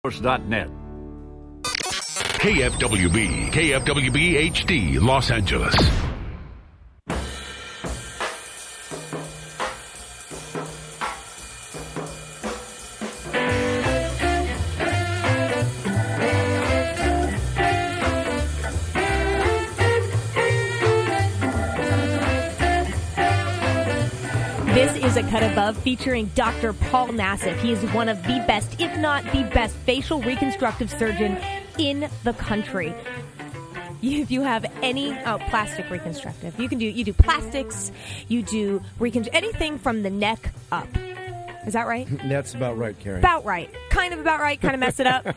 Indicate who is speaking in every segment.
Speaker 1: Net.
Speaker 2: KFWB HD, Los Angeles.
Speaker 3: This is A Cut Above featuring Dr. Paul Nassif. He is one of the best, if not the best, facial reconstructive surgeon in the country. If you have any plastic reconstructive, you do plastics, you do anything from the neck up. Is that right?
Speaker 4: That's about right, Carrie.
Speaker 3: About right. Kind of about right. Kind of mess it up.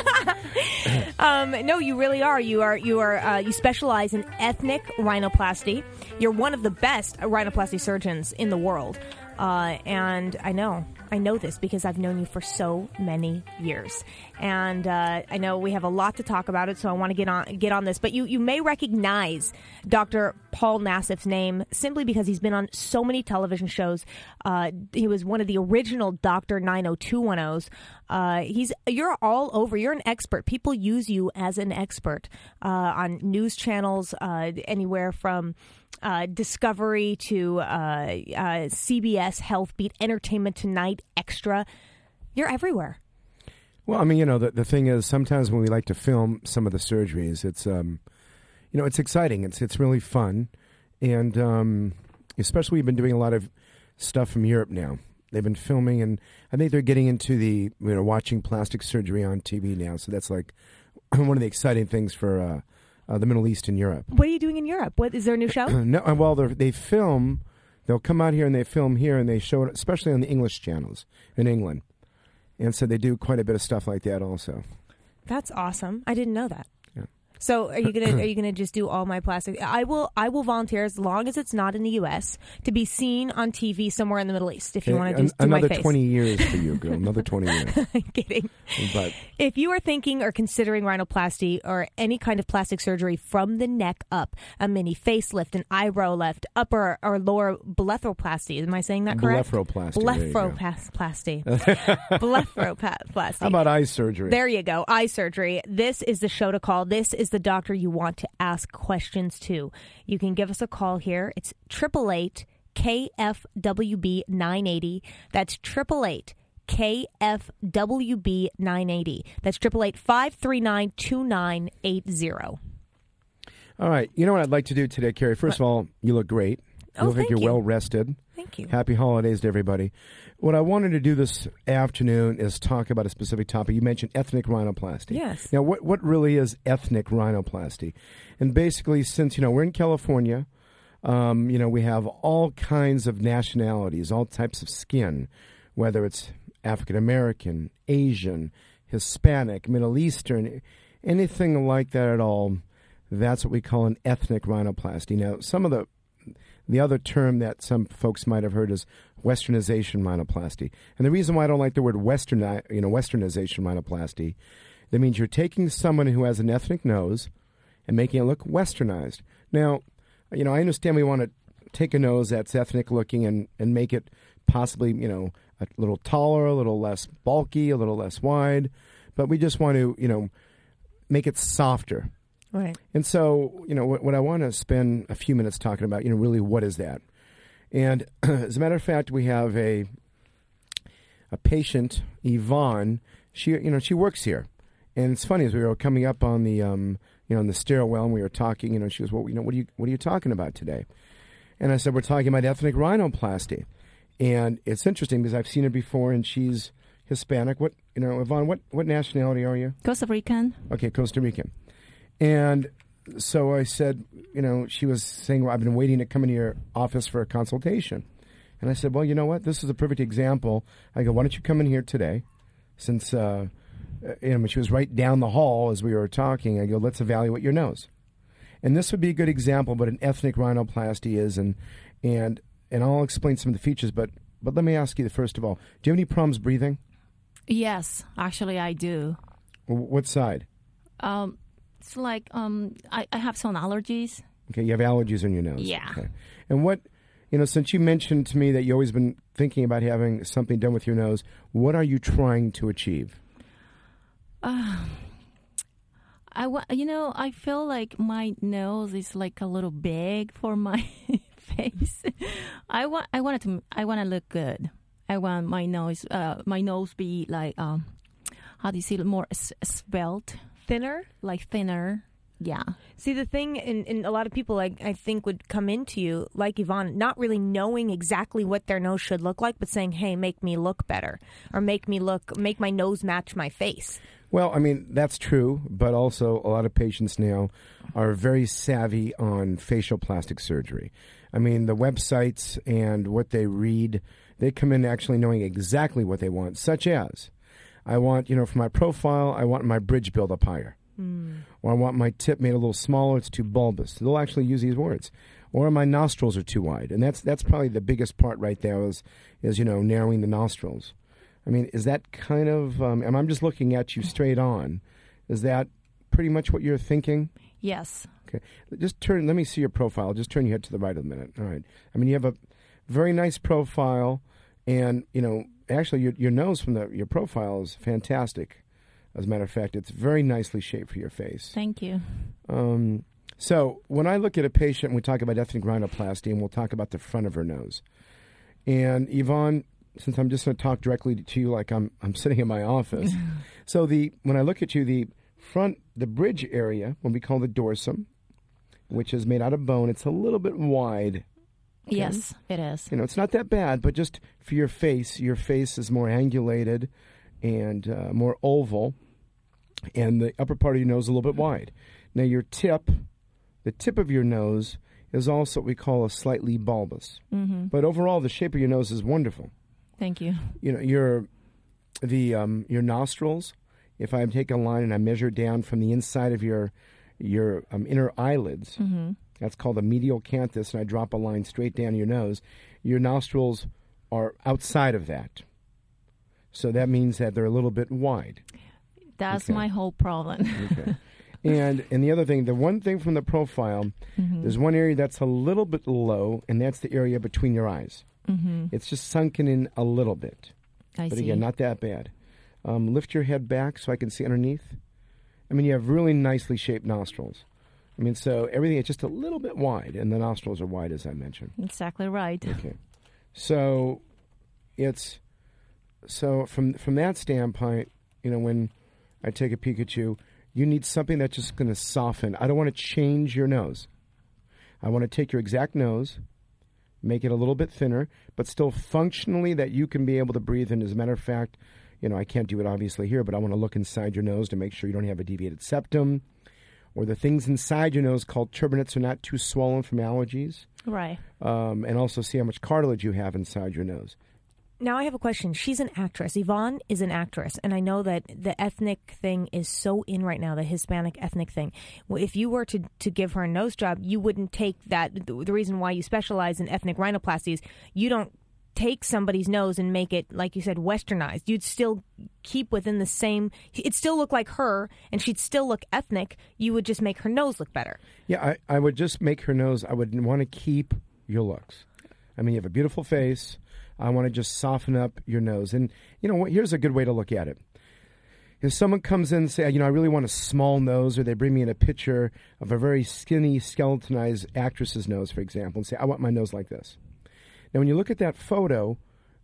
Speaker 3: No, you really are. You specialize in ethnic rhinoplasty. You're one of the best rhinoplasty surgeons in the world. And I know this because I've known you for so many years. And I know we have a lot to talk about it, so I want to get on this. But you may recognize Dr. Paul Nassif's name simply because he's been on so many television shows. He was one of the original Dr. 90210s. You're all over. You're an expert. People use you as an expert on news channels, anywhere from Discovery to CBS, Health Beat, Entertainment Tonight, Extra. You're everywhere.
Speaker 4: Well, I mean, the thing is, sometimes when we like to film some of the surgeries, it's it's exciting. It's really fun, and especially we've been doing a lot of stuff from Europe now. They've been filming, and I think they're getting into the watching plastic surgery on TV now. So that's like one of the exciting things for the Middle East and Europe.
Speaker 3: What are you doing in Europe? What is there a new show?
Speaker 4: No, well, they film. They'll come out here and they film here, and they show it, especially on the English channels in England. And so they do quite a bit of stuff like that also.
Speaker 3: That's awesome. I didn't know that.
Speaker 4: Yeah.
Speaker 3: So are you gonna just do all my plastic? I will volunteer as long as it's not in the U.S. to be seen on TV somewhere in the Middle East. If you want to do
Speaker 4: another
Speaker 3: my face.
Speaker 4: 20 years for you, girl. Another 20 years.
Speaker 3: I'm kidding.
Speaker 4: But
Speaker 3: if you are thinking or considering rhinoplasty or any kind of plastic surgery from the neck up, a mini facelift, an eyebrow lift, upper or lower blepharoplasty. Am I saying that correct?
Speaker 4: Blepharoplasty.
Speaker 3: Blepharoplasty. Blepharoplasty.
Speaker 4: How about eye surgery?
Speaker 3: There you go. Eye surgery. This is the show to call. This is the doctor you want to ask questions to. You can give us a call here. It's 888 KFWB 980. That's 888 KFWB 980. That's 888 539 2980.
Speaker 4: All right. You know what I'd like to do today, Carrie? First of all, you look great. You look like you're well rested.
Speaker 3: Thank you.
Speaker 4: Happy holidays to everybody. What I wanted to do this afternoon is talk about a specific topic. You mentioned ethnic rhinoplasty.
Speaker 3: Yes.
Speaker 4: Now, what really is ethnic rhinoplasty? And basically, since, we're in California, we have all kinds of nationalities, all types of skin, whether it's African American, Asian, Hispanic, Middle Eastern, anything like that at all, that's what we call an ethnic rhinoplasty. Now, some of the other term that some folks might have heard is westernization rhinoplasty. And the reason why I don't like the word westernization rhinoplasty, that means you're taking someone who has an ethnic nose and making it look westernized. Now, I understand we want to take a nose that's ethnic looking and make it possibly, a little taller, a little less bulky, a little less wide, but we just want to, make it softer.
Speaker 3: Right.
Speaker 4: And so, what I want to spend a few minutes talking about, really what is that? And as a matter of fact, we have a patient, Yvonne. She works here. And it's funny, as we were coming up on the, on the stairwell and we were talking, she goes, well, what are you talking about today? And I said, we're talking about ethnic rhinoplasty. And it's interesting because I've seen her before and she's Hispanic. Yvonne, what nationality are you?
Speaker 5: Costa Rican.
Speaker 4: Okay, Costa Rican. And so I said, she was saying, well, I've been waiting to come into your office for a consultation. And I said, well, you know what? This is a perfect example. I go, why don't you come in here today? Since, she was right down the hall as we were talking. I go, let's evaluate your nose. And this would be a good example what an ethnic rhinoplasty is. And I'll explain some of the features. But let me ask you, first of all, do you have any problems breathing?
Speaker 5: Yes, actually I do.
Speaker 4: What side?
Speaker 5: It's like I have some allergies.
Speaker 4: Okay, you have allergies in your nose.
Speaker 5: Yeah.
Speaker 4: Okay. And what, since you mentioned to me that you've always been thinking about having something done with your nose, what are you trying to achieve?
Speaker 5: I feel like my nose is like a little big for my face. I want to look good. I want my nose be like how do you say it, more svelte,
Speaker 3: Thinner?
Speaker 5: like thinner. Yeah.
Speaker 3: See, the thing, and a lot of people, I think, would come into you, like Yvonne, not really knowing exactly what their nose should look like, but saying, hey, make me look better, or make my nose match my face.
Speaker 4: Well, I mean, that's true, but also a lot of patients now are very savvy on facial plastic surgery. I mean, the websites and what they read, they come in actually knowing exactly what they want, such as, I want, for my profile, I want my bridge build up higher. Or I want my tip made a little smaller, it's too bulbous. They'll actually use these words. Or my nostrils are too wide. And that's probably the biggest part right there is narrowing the nostrils. I mean, is that kind of, and I'm just looking at you straight on, is that pretty much what you're thinking?
Speaker 5: Yes.
Speaker 4: Okay. Let me see your profile. Just turn your head to the right a minute. All right. I mean, you have a very nice profile, and, actually your nose from your profile is fantastic. As a matter of fact, it's very nicely shaped for your face.
Speaker 5: Thank you.
Speaker 4: So when I look at a patient, we talk about ethnic rhinoplasty, and we'll talk about the front of her nose. And Yvonne, since I'm just going to talk directly to you like I'm sitting in my office, so when I look at you, the bridge area, what we call the dorsum, which is made out of bone, it's a little bit wide. Okay?
Speaker 5: Yes, it is.
Speaker 4: It's not that bad, but just for your face is more angulated and more oval. And the upper part of your nose is a little bit wide. Now, the tip of your nose is also what we call a slightly bulbous. Mm-hmm. But overall, the shape of your nose is wonderful.
Speaker 5: Thank you.
Speaker 4: Your nostrils, if I take a line and I measure down from the inside of your inner eyelids, mm-hmm. that's called the medial canthus, and I drop a line straight down your nose, your nostrils are outside of that. So that means that they're a little bit wide.
Speaker 5: That's my whole problem.
Speaker 4: Okay. And the other thing, the one thing from the profile, mm-hmm. there's one area that's a little bit low, and that's the area between your eyes. Mm-hmm. It's just sunken in a little bit.
Speaker 5: But
Speaker 4: again, not that bad. Lift your head back so I can see underneath. I mean, you have really nicely shaped nostrils. I mean, so everything is just a little bit wide, and the nostrils are wide, as I mentioned.
Speaker 5: Exactly right.
Speaker 4: Okay. So from that standpoint, when I take a peek at you, you need something that's just going to soften. I don't want to change your nose. I want to take your exact nose, make it a little bit thinner, but still functionally that you can be able to breathe in. As a matter of fact, I can't do it obviously here, but I want to look inside your nose to make sure you don't have a deviated septum or the things inside your nose called turbinates are not too swollen from allergies.
Speaker 5: Right.
Speaker 4: And also see how much cartilage you have inside your nose.
Speaker 3: Now, I have a question. She's an actress. Yvonne is an actress, and I know that the ethnic thing is so in right now, the Hispanic ethnic thing. Well, if you were to give her a nose job, you wouldn't take that. The reason why you specialize in ethnic rhinoplasty is you don't take somebody's nose and make it, like you said, westernized. You'd still keep within the same. It'd still look like her, and she'd still look ethnic. You would just make her nose look better.
Speaker 4: Yeah, I would just make her nose. I would want to keep your looks. I mean, you have a beautiful face. I want to just soften up your nose. And, here's a good way to look at it. If someone comes in and say, I really want a small nose, or they bring me in a picture of a very skinny, skeletonized actress's nose, for example, and say, I want my nose like this. Now, when you look at that photo,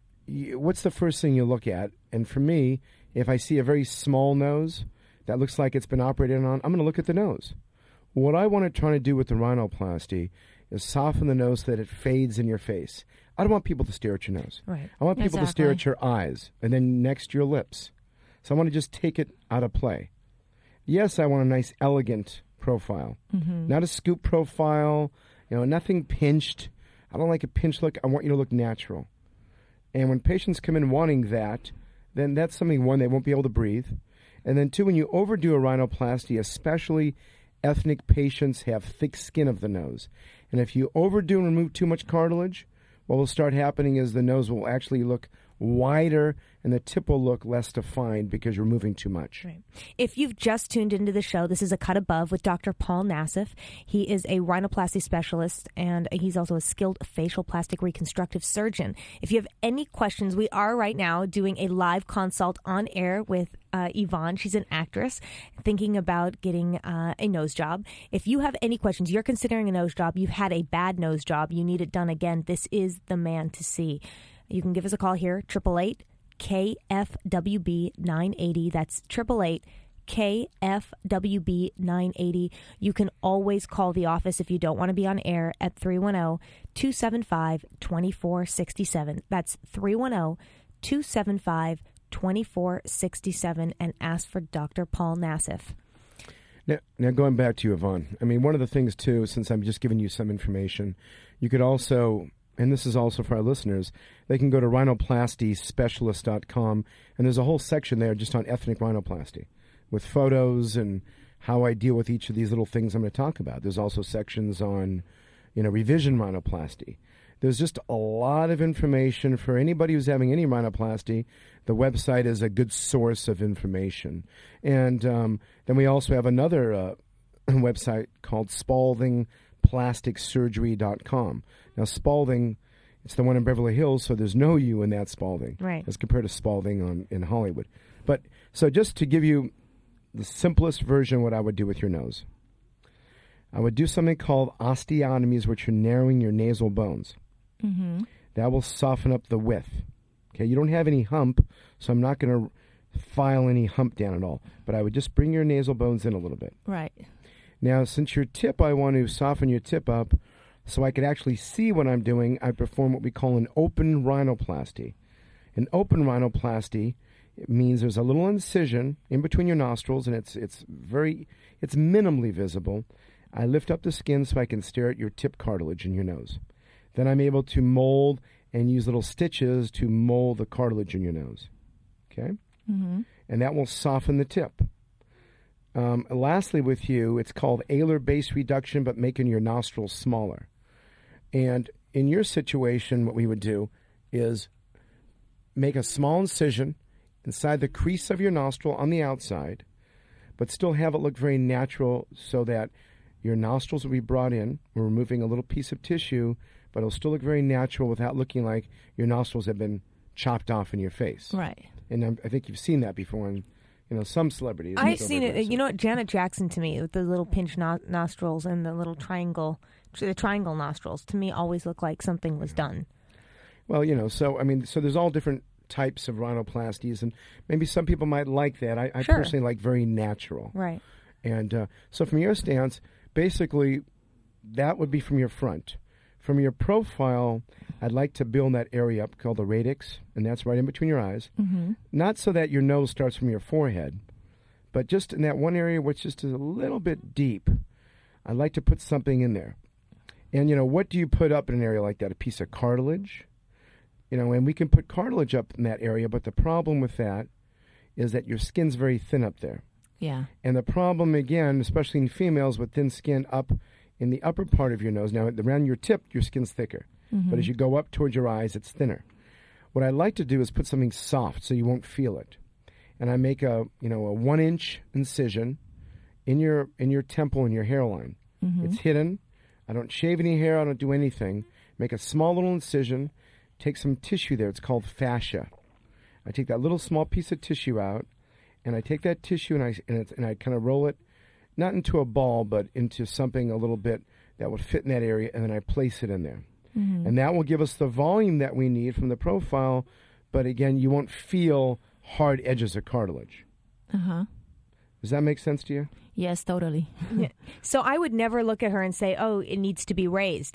Speaker 4: what's the first thing you look at? And for me, if I see a very small nose that looks like it's been operated on, I'm going to look at the nose. What I want to try to do with the rhinoplasty is soften the nose so that it fades in your face. I don't want people to stare at your nose.
Speaker 3: Right.
Speaker 4: I want people to stare at your eyes and then next your lips. So I want to just take it out of play. Yes, I want a nice, elegant profile. Mm-hmm. Not a scoop profile, nothing pinched. I don't like a pinched look. I want you to look natural. And when patients come in wanting that, then that's something, one, they won't be able to breathe. And then two, when you overdo a rhinoplasty, especially ethnic patients have thick skin of the nose. And if you overdo and remove too much cartilage, what will start happening is the nose will actually look wider, and the tip will look less defined because you're moving too much.
Speaker 3: Right. If you've just tuned into the show, this is A Cut Above with Dr. Paul Nassif. He is a rhinoplasty specialist, and he's also a skilled facial plastic reconstructive surgeon. If you have any questions, we are right now doing a live consult on air with Yvonne. She's an actress thinking about getting a nose job. If you have any questions, you're considering a nose job, you've had a bad nose job, you need it done again, this is the man to see. You can give us a call here, 888 KFWB 980. That's 888 KFWB 980. You can always call the office if you don't want to be on air at 310-275-2467. That's 310-275-2467 and ask for Dr. Paul Nassif.
Speaker 4: Now going back to you, Yvonne, I mean, one of the things, too, since I'm just giving you some information, you could also, and this is also for our listeners, they can go to rhinoplastyspecialist.com, and there's a whole section there just on ethnic rhinoplasty with photos and how I deal with each of these little things I'm going to talk about. There's also sections on, revision rhinoplasty. There's just a lot of information for anybody who's having any rhinoplasty. The website is a good source of information. And then we also have another website called SpaldingPlasticSurgery.com. Now, Spalding, it's the one in Beverly Hills, so there's no U in that Spalding,
Speaker 3: right,
Speaker 4: as compared to Spalding in Hollywood. But so just to give you the simplest version of what I would do with your nose, I would do something called osteotomies, which are narrowing your nasal bones.
Speaker 5: Mm-hmm.
Speaker 4: That will soften up the width. Okay, you don't have any hump, so I'm not going to file any hump down at all. But I would just bring your nasal bones in a little bit.
Speaker 5: Right.
Speaker 4: Now, since your tip, I want to soften your tip up so I could actually see what I'm doing. I perform what we call an open rhinoplasty. An open rhinoplasty, it means there's a little incision in between your nostrils, and it's minimally visible. I lift up the skin so I can stare at your tip cartilage in your nose. Then I'm able to mold and use little stitches to mold the cartilage in your nose. Okay?
Speaker 5: Mm-hmm.
Speaker 4: And that will soften the tip. Lastly, with you, it's called alar base reduction, but making your nostrils smaller. And in your situation, what we would do is make a small incision inside the crease of your nostril on the outside, but still have it look very natural so that your nostrils will be brought in. We're removing a little piece of tissue, but it'll still look very natural without looking like your nostrils have been chopped off in your face.
Speaker 5: Right.
Speaker 4: And I think you've seen that before in some celebrities.
Speaker 3: I've seen it. You know what? Janet Jackson, to me, with the little pinched nostrils and the little triangle nostrils, to me always look like something was done.
Speaker 4: Well, so there's all different types of rhinoplasties, and maybe some people might like that. I
Speaker 3: Sure.
Speaker 4: personally like very natural.
Speaker 3: Right.
Speaker 4: And so from your stance, basically, that would be from your front. From your profile, I'd like to build that area up called the radix, and that's right in between your eyes.
Speaker 5: Mm-hmm.
Speaker 4: Not so that your nose starts from your forehead, but just in that one area which is just a little bit deep. I'd like to put something in there. And, what do you put up in an area like that? A piece of cartilage? And we can put cartilage up in that area, but the problem with that is that your skin's very thin up there.
Speaker 5: Yeah.
Speaker 4: And the problem, again, especially in females with thin skin up in the upper part of your nose. Now, around your tip, your skin's thicker.
Speaker 5: Mm-hmm.
Speaker 4: But as you go up towards your eyes, it's thinner. What I like to do is put something soft so you won't feel it. And I make a 1-inch incision in your temple and your hairline.
Speaker 5: Mm-hmm.
Speaker 4: It's hidden. I don't shave any hair. I don't do anything. Make a small little incision. Take some tissue there. It's called fascia. I take that little small piece of tissue out, and I take that tissue and I kind of roll it, not into a ball, but into something a little bit that would fit in that area, and then I place it in there.
Speaker 5: Mm-hmm.
Speaker 4: And that will give us the volume that we need from the profile, but again, you won't feel hard edges of cartilage.
Speaker 5: Uh-huh.
Speaker 4: Does that make sense to you?
Speaker 5: Yes, totally.
Speaker 3: Yeah. So I would never look at her and say, "Oh, it needs to be raised."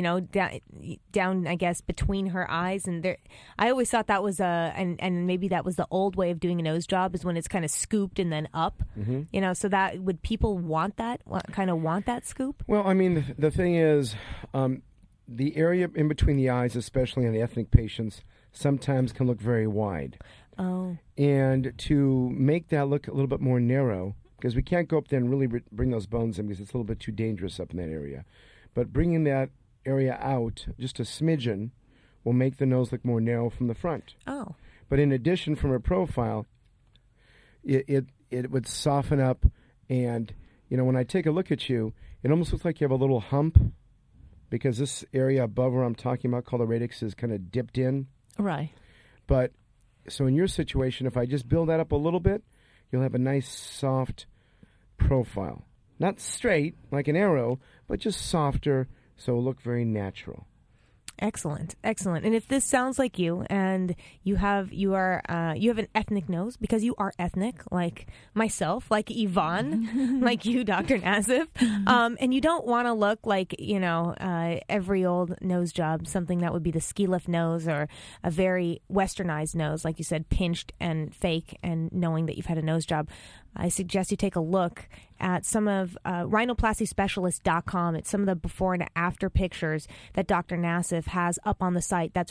Speaker 3: Down, I guess, between her eyes, and there. I always thought that was and maybe that was the old way of doing a nose job, is when it's kind of scooped and then up.
Speaker 4: Mm-hmm.
Speaker 3: So that would people want that? Want that scoop?
Speaker 4: Well, I mean, the thing is, the area in between the eyes, especially in ethnic patients, sometimes can look very wide.
Speaker 3: Oh.
Speaker 4: And to make that look a little bit more narrow, because we can't go up there and really bring those bones in because it's a little bit too dangerous up in that area. But bringing that area out just a smidgen will make the nose look more narrow from the front.
Speaker 3: Oh.
Speaker 4: But in addition, from a profile, it would soften up, and when I take a look at you, it almost looks like you have a little hump, because this area above where I'm talking about, called the radix, is kind of dipped in.
Speaker 5: Right.
Speaker 4: But so in your situation, if I just build that up a little bit, you'll have a nice soft profile. Not straight like an arrow, but just softer, so it'll look very natural.
Speaker 3: Excellent, excellent. And if this sounds like you, and you have an ethnic nose, because you are ethnic, like myself, like Yvonne, like you, Dr. Nassif, and you don't want to look like every old nose job, something that would be the ski lift nose or a very westernized nose, like you said, pinched and fake, and knowing that you've had a nose job. I suggest you take a look at some of rhinoplastyspecialist.com. It's some of the before and after pictures that Dr. Nassif has up on the site. That's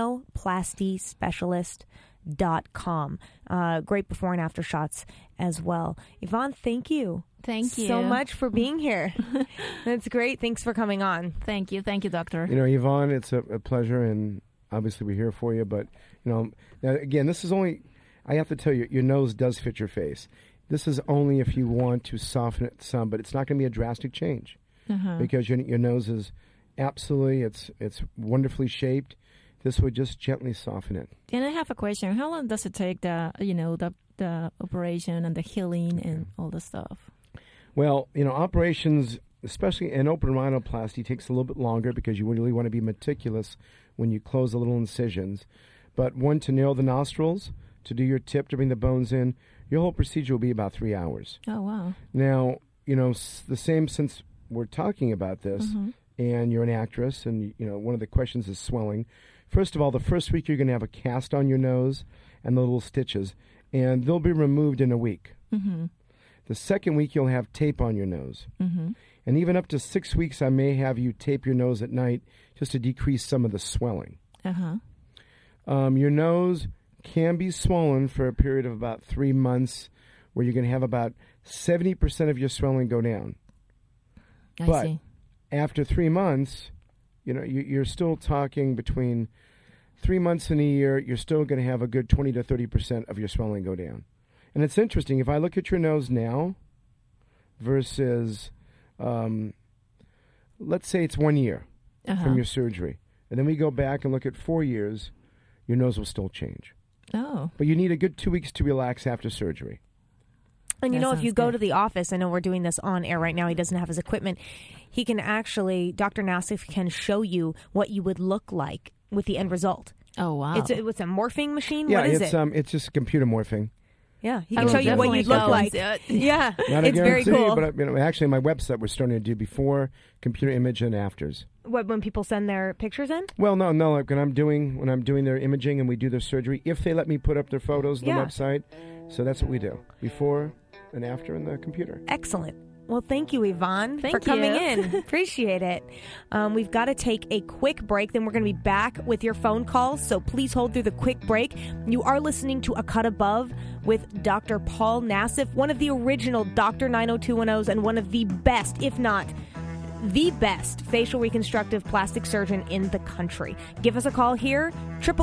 Speaker 3: rhinoplastyspecialist.com. Great before and after shots as well. Yvonne, thank you.
Speaker 5: Thank you
Speaker 3: so much for being here. That's great. Thanks for coming on.
Speaker 5: Thank you, doctor.
Speaker 4: Yvonne, it's a pleasure, and obviously we're here for you. But now again, this is only. I have to tell you, your nose does fit your face. This is only if you want to soften it some, but it's not going to be a drastic change because your nose is absolutely, it's wonderfully shaped. This would just gently soften it.
Speaker 5: And I have a question. How long does it take the operation and the healing and all the stuff?
Speaker 4: Well, operations, especially an open rhinoplasty, takes a little bit longer because you really want to be meticulous when you close the little incisions. But to narrow the nostrils, to do your tip, to bring the bones in, your whole procedure will be about 3 hours.
Speaker 5: Oh, wow.
Speaker 4: Now, the same, since we're talking about this, and you're an actress, and, one of the questions is swelling. First of all, the first week you're going to have a cast on your nose and the little stitches, and they'll be removed in a week. Mm-hmm. The second week you'll have tape on your nose. Mm-hmm. And even up to 6 weeks, I may have you tape your nose at night just to decrease some of the swelling. Uh-huh. Your nose can be swollen for a period of about 3 months, where you're going to have about 70% of your swelling go down.
Speaker 5: I see.
Speaker 4: After 3 months, you're still talking between 3 months and a year, you're still going to have a good 20 to 30% of your swelling go down. And it's interesting, if I look at your nose now versus, let's say it's 1 year from your surgery, and then we go back and look at 4 years, your nose will still change.
Speaker 5: Oh.
Speaker 4: But you need a good 2 weeks to relax after surgery.
Speaker 3: And if you go to the office, I know we're doing this on air right now, he doesn't have his equipment, he can actually, Dr. Nassif can show you what you would look like with the end result.
Speaker 5: Oh, wow.
Speaker 3: It's a morphing machine?
Speaker 4: Yeah,
Speaker 3: what is it?
Speaker 4: It's just computer morphing.
Speaker 3: Yeah, he can show you what you'd look like. Yeah,
Speaker 4: Not
Speaker 3: it's very cool.
Speaker 4: But actually, my website, we're starting to do before computer image and afters.
Speaker 3: What, when people send their pictures in?
Speaker 4: Well, no. Like when I'm doing their imaging and we do their surgery, if they let me put up their photos on the website, so that's what we do, before and after in the computer.
Speaker 3: Excellent. Well, thank you, Yvonne, for coming in. Appreciate it. We've got to take a quick break. Then we're going to be back with your phone calls. So please hold through the quick break. You are listening to A Cut Above with Dr. Paul Nassif, one of the original Dr. 90210s and one of the best, if not the best, facial reconstructive plastic surgeon in the country. Give us a call here,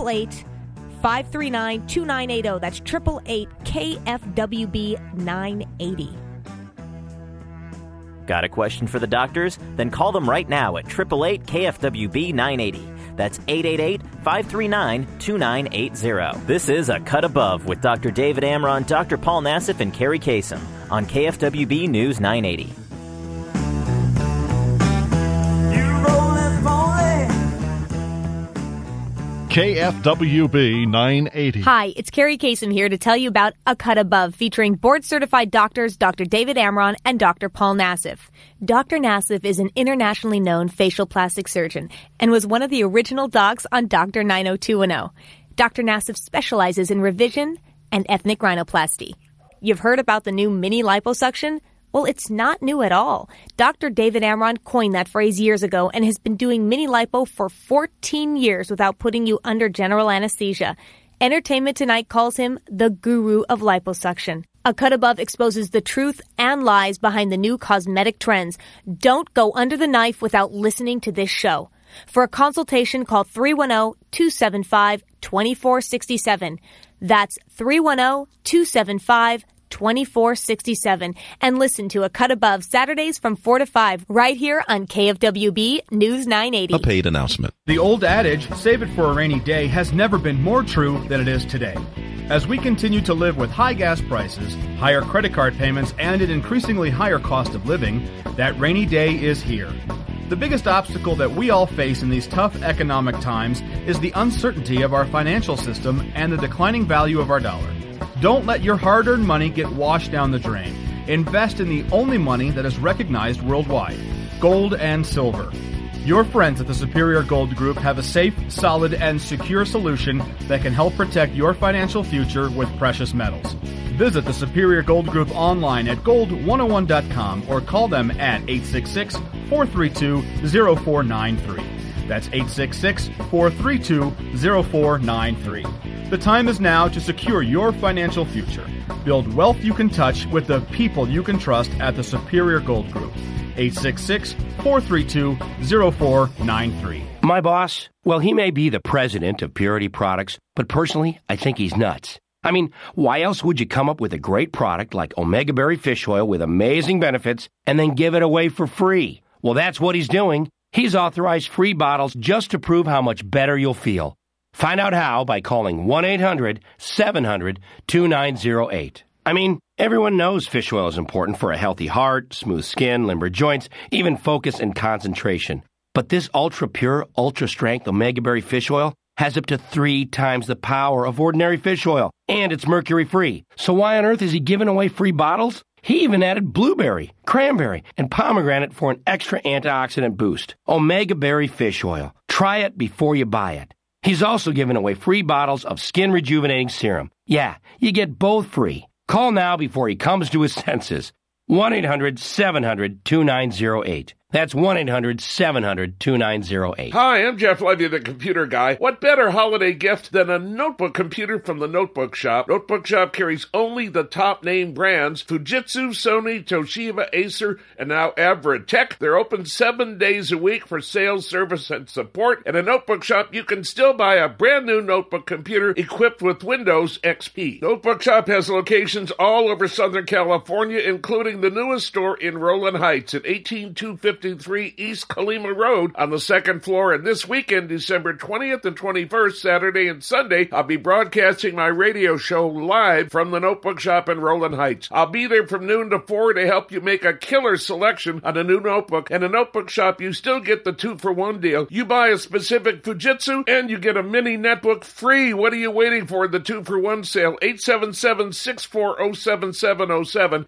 Speaker 3: 888-539-2980. That's 888-KFWB-980.
Speaker 1: Got a question for the doctors? Then call them right now at 888-KFWB-980. That's 888-539-2980. This is A Cut Above with Dr. David Amron, Dr. Paul Nassif, and Carrie Kasem on KFWB News 980.
Speaker 2: KFWB 980.
Speaker 3: Hi, it's Carrie Kasem here to tell you about A Cut Above, featuring board-certified doctors Dr. David Amron and Dr. Paul Nassif. Dr. Nassif is an internationally known facial plastic surgeon and was one of the original docs on Dr. 90210. Dr. Nassif specializes in revision and ethnic rhinoplasty. You've heard about the new mini liposuction? Well, it's not new at all. Dr. David Amron coined that phrase years ago and has been doing mini lipo for 14 years without putting you under general anesthesia. Entertainment Tonight calls him the guru of liposuction. A Cut Above exposes the truth and lies behind the new cosmetic trends. Don't go under the knife without listening to this show. For a consultation, call 310-275-2467. That's 310-275-2467. And listen to A Cut Above Saturdays from 4 to 5 right here on KFWB News 980.
Speaker 6: A paid announcement.
Speaker 7: The old adage, save it for a rainy day, has never been more true than it is today. As we continue to live with high gas prices, higher credit card payments, and an increasingly higher cost of living, that rainy day is here. The biggest obstacle that we all face in these tough economic times is the uncertainty of our financial system and the declining value of our dollar. Don't let your hard-earned money get washed down the drain. Invest in the only money that is recognized worldwide, gold and silver. Your friends at the Superior Gold Group have a safe, solid, and secure solution that can help protect your financial future with precious metals. Visit the Superior Gold Group online at gold101.com or call them at 866-432-0493. That's 866-432-0493. The time is now to secure your financial future. Build wealth you can touch with the people you can trust at the Superior Gold Group. 866-432-0493.
Speaker 8: My boss, well, he may be the president of Purity Products, but personally, I think he's nuts. I mean, why else would you come up with a great product like Omega Berry Fish Oil with amazing benefits and then give it away for free? Well, that's what he's doing. He's authorized free bottles just to prove how much better you'll feel. Find out how by calling 1-800-700-2908. I mean, everyone knows fish oil is important for a healthy heart, smooth skin, limber joints, even focus and concentration. But this ultra-pure, ultra-strength Omega Berry Fish Oil has up to 3 times the power of ordinary fish oil, and it's mercury-free. So why on earth is he giving away free bottles? He even added blueberry, cranberry, and pomegranate for an extra antioxidant boost. Omega Berry Fish Oil. Try it before you buy it. He's also giving away free bottles of Skin Rejuvenating Serum. Yeah, you get both free. Call now before he comes to his senses. 1-800-700-2908. That's 1-800-700-2908.
Speaker 9: Hi, I'm Jeff Levy, the computer guy. What better holiday gift than a notebook computer from the Notebook Shop? Notebook Shop carries only the top name brands: Fujitsu, Sony, Toshiba, Acer, and now Avritech. They're open 7 days a week for sales, service, and support. At a Notebook Shop, you can still buy a brand new notebook computer equipped with Windows XP. Notebook Shop has locations all over Southern California, including the newest store in Rowland Heights at 18253 East Colima Road on the 2nd floor. And this weekend, December 20th and 21st, Saturday and Sunday, I'll be broadcasting my radio show live from the Notebook Shop in Rowland Heights. I'll be there from noon to 4 to help you make a killer selection on a new notebook. And a Notebook Shop, you still get the 2-for-1 deal. You buy a specific Fujitsu and you get a mini netbook free. What are you waiting for? The 2-for-1 sale. 877-640-7707.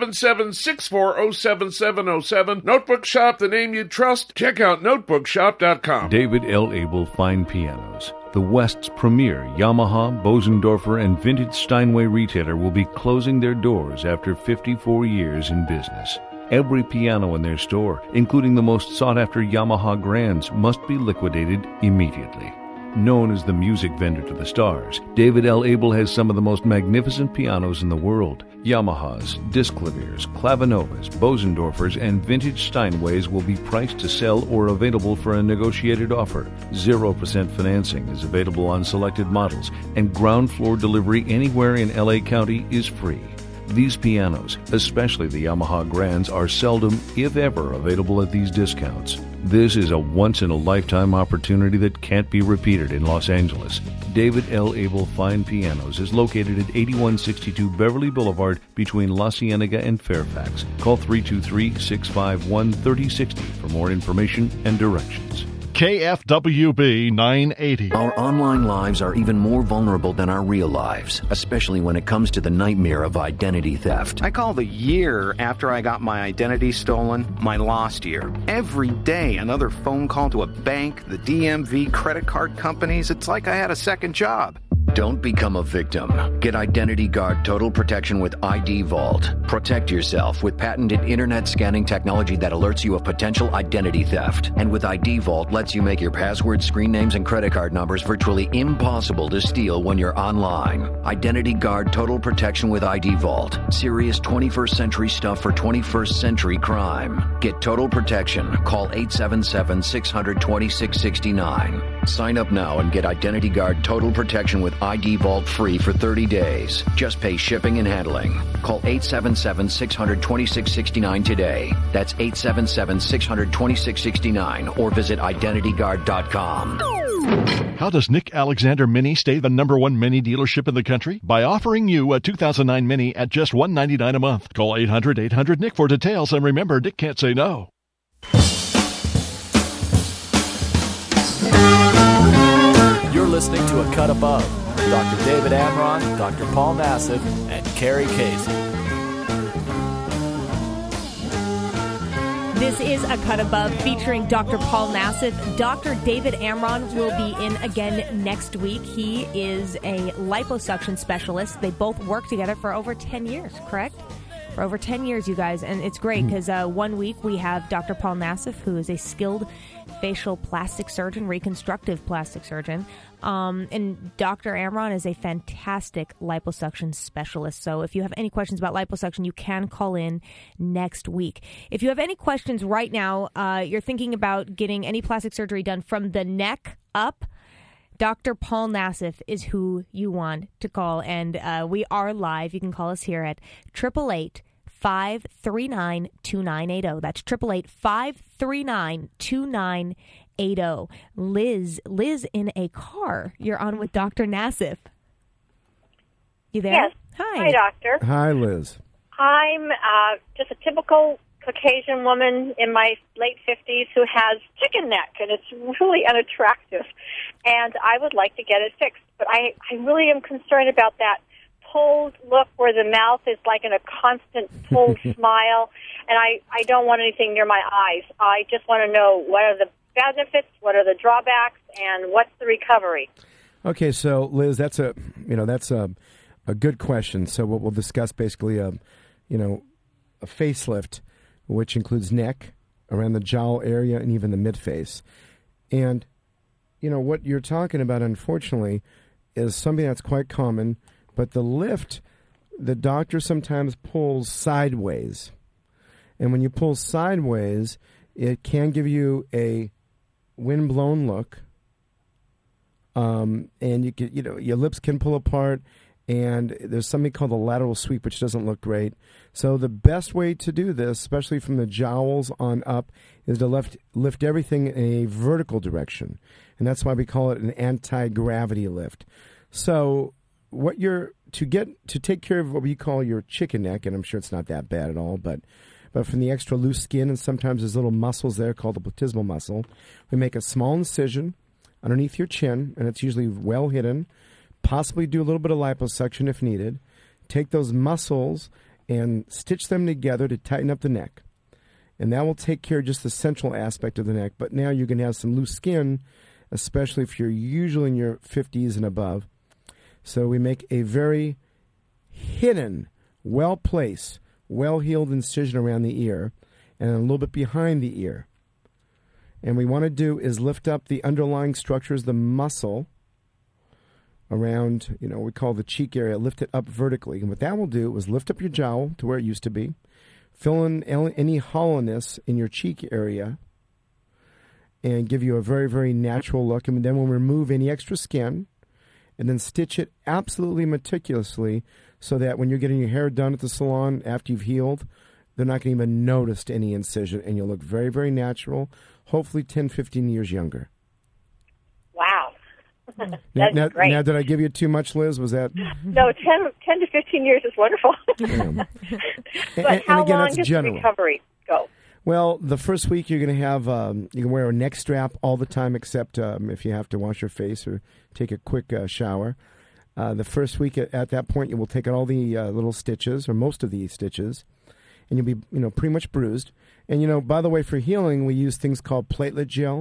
Speaker 9: 877-640-7707. Notebook Shop, the name you trust. Check out notebookshop.com.
Speaker 2: David L. Abel Fine Pianos. The West's premier Yamaha, Bosendorfer, and vintage Steinway retailer will be closing their doors after 54 years in business. Every piano in their store, including the most sought-after Yamaha Grands, must be liquidated immediately. Known as the music vendor to the stars, David L. Abel has some of the most magnificent pianos in the world. Yamahas, Disclaviers, Clavinovas, Bosendorfers, and vintage Steinways will be priced to sell or available for a negotiated offer. 0% financing is available on selected models, and ground floor delivery anywhere in LA County is free. These pianos, especially the Yamaha Grands, are seldom, if ever, available at these discounts. This is a once-in-a-lifetime opportunity that can't be repeated in Los Angeles. David L. Abel Fine Pianos is located at 8162 Beverly Boulevard between La Cienega and Fairfax. Call 323-651-3060 for more information and directions.
Speaker 10: KFWB 980.
Speaker 11: Our online lives are even more vulnerable than our real lives, especially when it comes to the nightmare of identity theft.
Speaker 12: I call the year after I got my identity stolen my lost year. Every day, another phone call to a bank, the DMV, credit card companies. It's like I had a second job.
Speaker 11: Don't become a victim. Get Identity Guard Total Protection with ID Vault. Protect yourself with patented internet scanning technology that alerts you of potential identity theft. And with ID Vault lets you make your passwords, screen names, and credit card numbers virtually impossible to steal when you're online. Identity Guard Total Protection with ID Vault. Serious 21st century stuff for 21st century crime. Get total protection. Call 877-600-2669. Sign up now and get Identity Guard Total Protection with ID Vault free for 30 days. Just pay shipping and handling. Call 877-600-2669 today. That's 877-600-2669 or visit identityguard.com.
Speaker 10: How does Nick Alexander Mini stay the #1 Mini dealership in the country? By offering you a 2009 Mini at just $199 a month. Call 800-800-NICK for details, and remember, Nick can't say no.
Speaker 6: You're listening to A Cut Above with Dr. David Amron, Dr. Paul Nassif, and Carrie Casey.
Speaker 3: This is A Cut Above featuring Dr. Paul Nassif. Dr. David Amron will be in again next week. He is a liposuction specialist. They both work together for over 10 years, correct? For over 10 years, you guys. And it's great because 1 week we have Dr. Paul Nassif, who is a skilled facial plastic surgeon, reconstructive plastic surgeon. And Dr. Amron is a fantastic liposuction specialist. So if you have any questions about liposuction, you can call in next week. If you have any questions right now, you're thinking about getting any plastic surgery done from the neck up, Dr. Paul Nassif is who you want to call. And we are live. You can call us here at 888-539-2980. That's 888-539-2980. Liz in a car. You're on with Dr. Nassif. You there?
Speaker 13: Yes.
Speaker 3: Hi.
Speaker 13: Hi, doctor.
Speaker 4: Hi, Liz.
Speaker 13: I'm just a typical Caucasian woman in my late 50s who has chicken neck, and it's really unattractive. And I would like to get it fixed. But I really am concerned about that pulled look where the mouth is like in a constant pulled smile. And I don't want anything near my eyes. I just want to know what are the benefits, what are the drawbacks, and what's the recovery?
Speaker 4: Okay, so Liz, that's a good question. So what we'll discuss basically a facelift, which includes neck, around the jowl area, and even the mid-face. And, what you're talking about, unfortunately, is something that's quite common, but the lift, the doctor sometimes pulls sideways. And when you pull sideways, it can give you a wind-blown look, and you can, your lips can pull apart, and there's something called the lateral sweep, which doesn't look great. So the best way to do this, especially from the jowls on up, is to lift everything in a vertical direction. And that's why we call it an anti-gravity lift. So to take care of what we call your chicken neck, and I'm sure it's not that bad at all, but from the extra loose skin, and sometimes there's little muscles there called the platysmal muscle, we make a small incision underneath your chin, and it's usually well hidden. Possibly do a little bit of liposuction if needed. Take those muscles and stitch them together to tighten up the neck. And that will take care of just the central aspect of the neck. But now you're going to have some loose skin, especially if you're usually in your 50s and above. So we make a very hidden, well-placed, well-healed incision around the ear and a little bit behind the ear. And what we want to do is lift up the underlying structures, the muscle, around, what we call the cheek area, lift it up vertically. And what that will do is lift up your jowl to where it used to be, fill in any hollowness in your cheek area, and give you a very, very natural look. And then we'll remove any extra skin, and then stitch it absolutely meticulously so that when you're getting your hair done at the salon after you've healed, they're not going to even notice any incision, and you'll look very, very natural, hopefully 10, 15 years younger.
Speaker 13: Wow.
Speaker 4: Now,
Speaker 13: great.
Speaker 4: Now, did I give you too much, Liz? Was that?
Speaker 13: No, 10 to 15 years is wonderful. But how
Speaker 4: again,
Speaker 13: long
Speaker 4: that's
Speaker 13: does
Speaker 4: general.
Speaker 13: the recovery go?
Speaker 4: Well, the first week you're going to have, you can wear a neck strap all the time except if you have to wash your face or take a quick shower. The first week at that point you will take out all the little stitches, or most of the stitches, and you'll be pretty much bruised. And by the way, for healing we use things called platelet gel,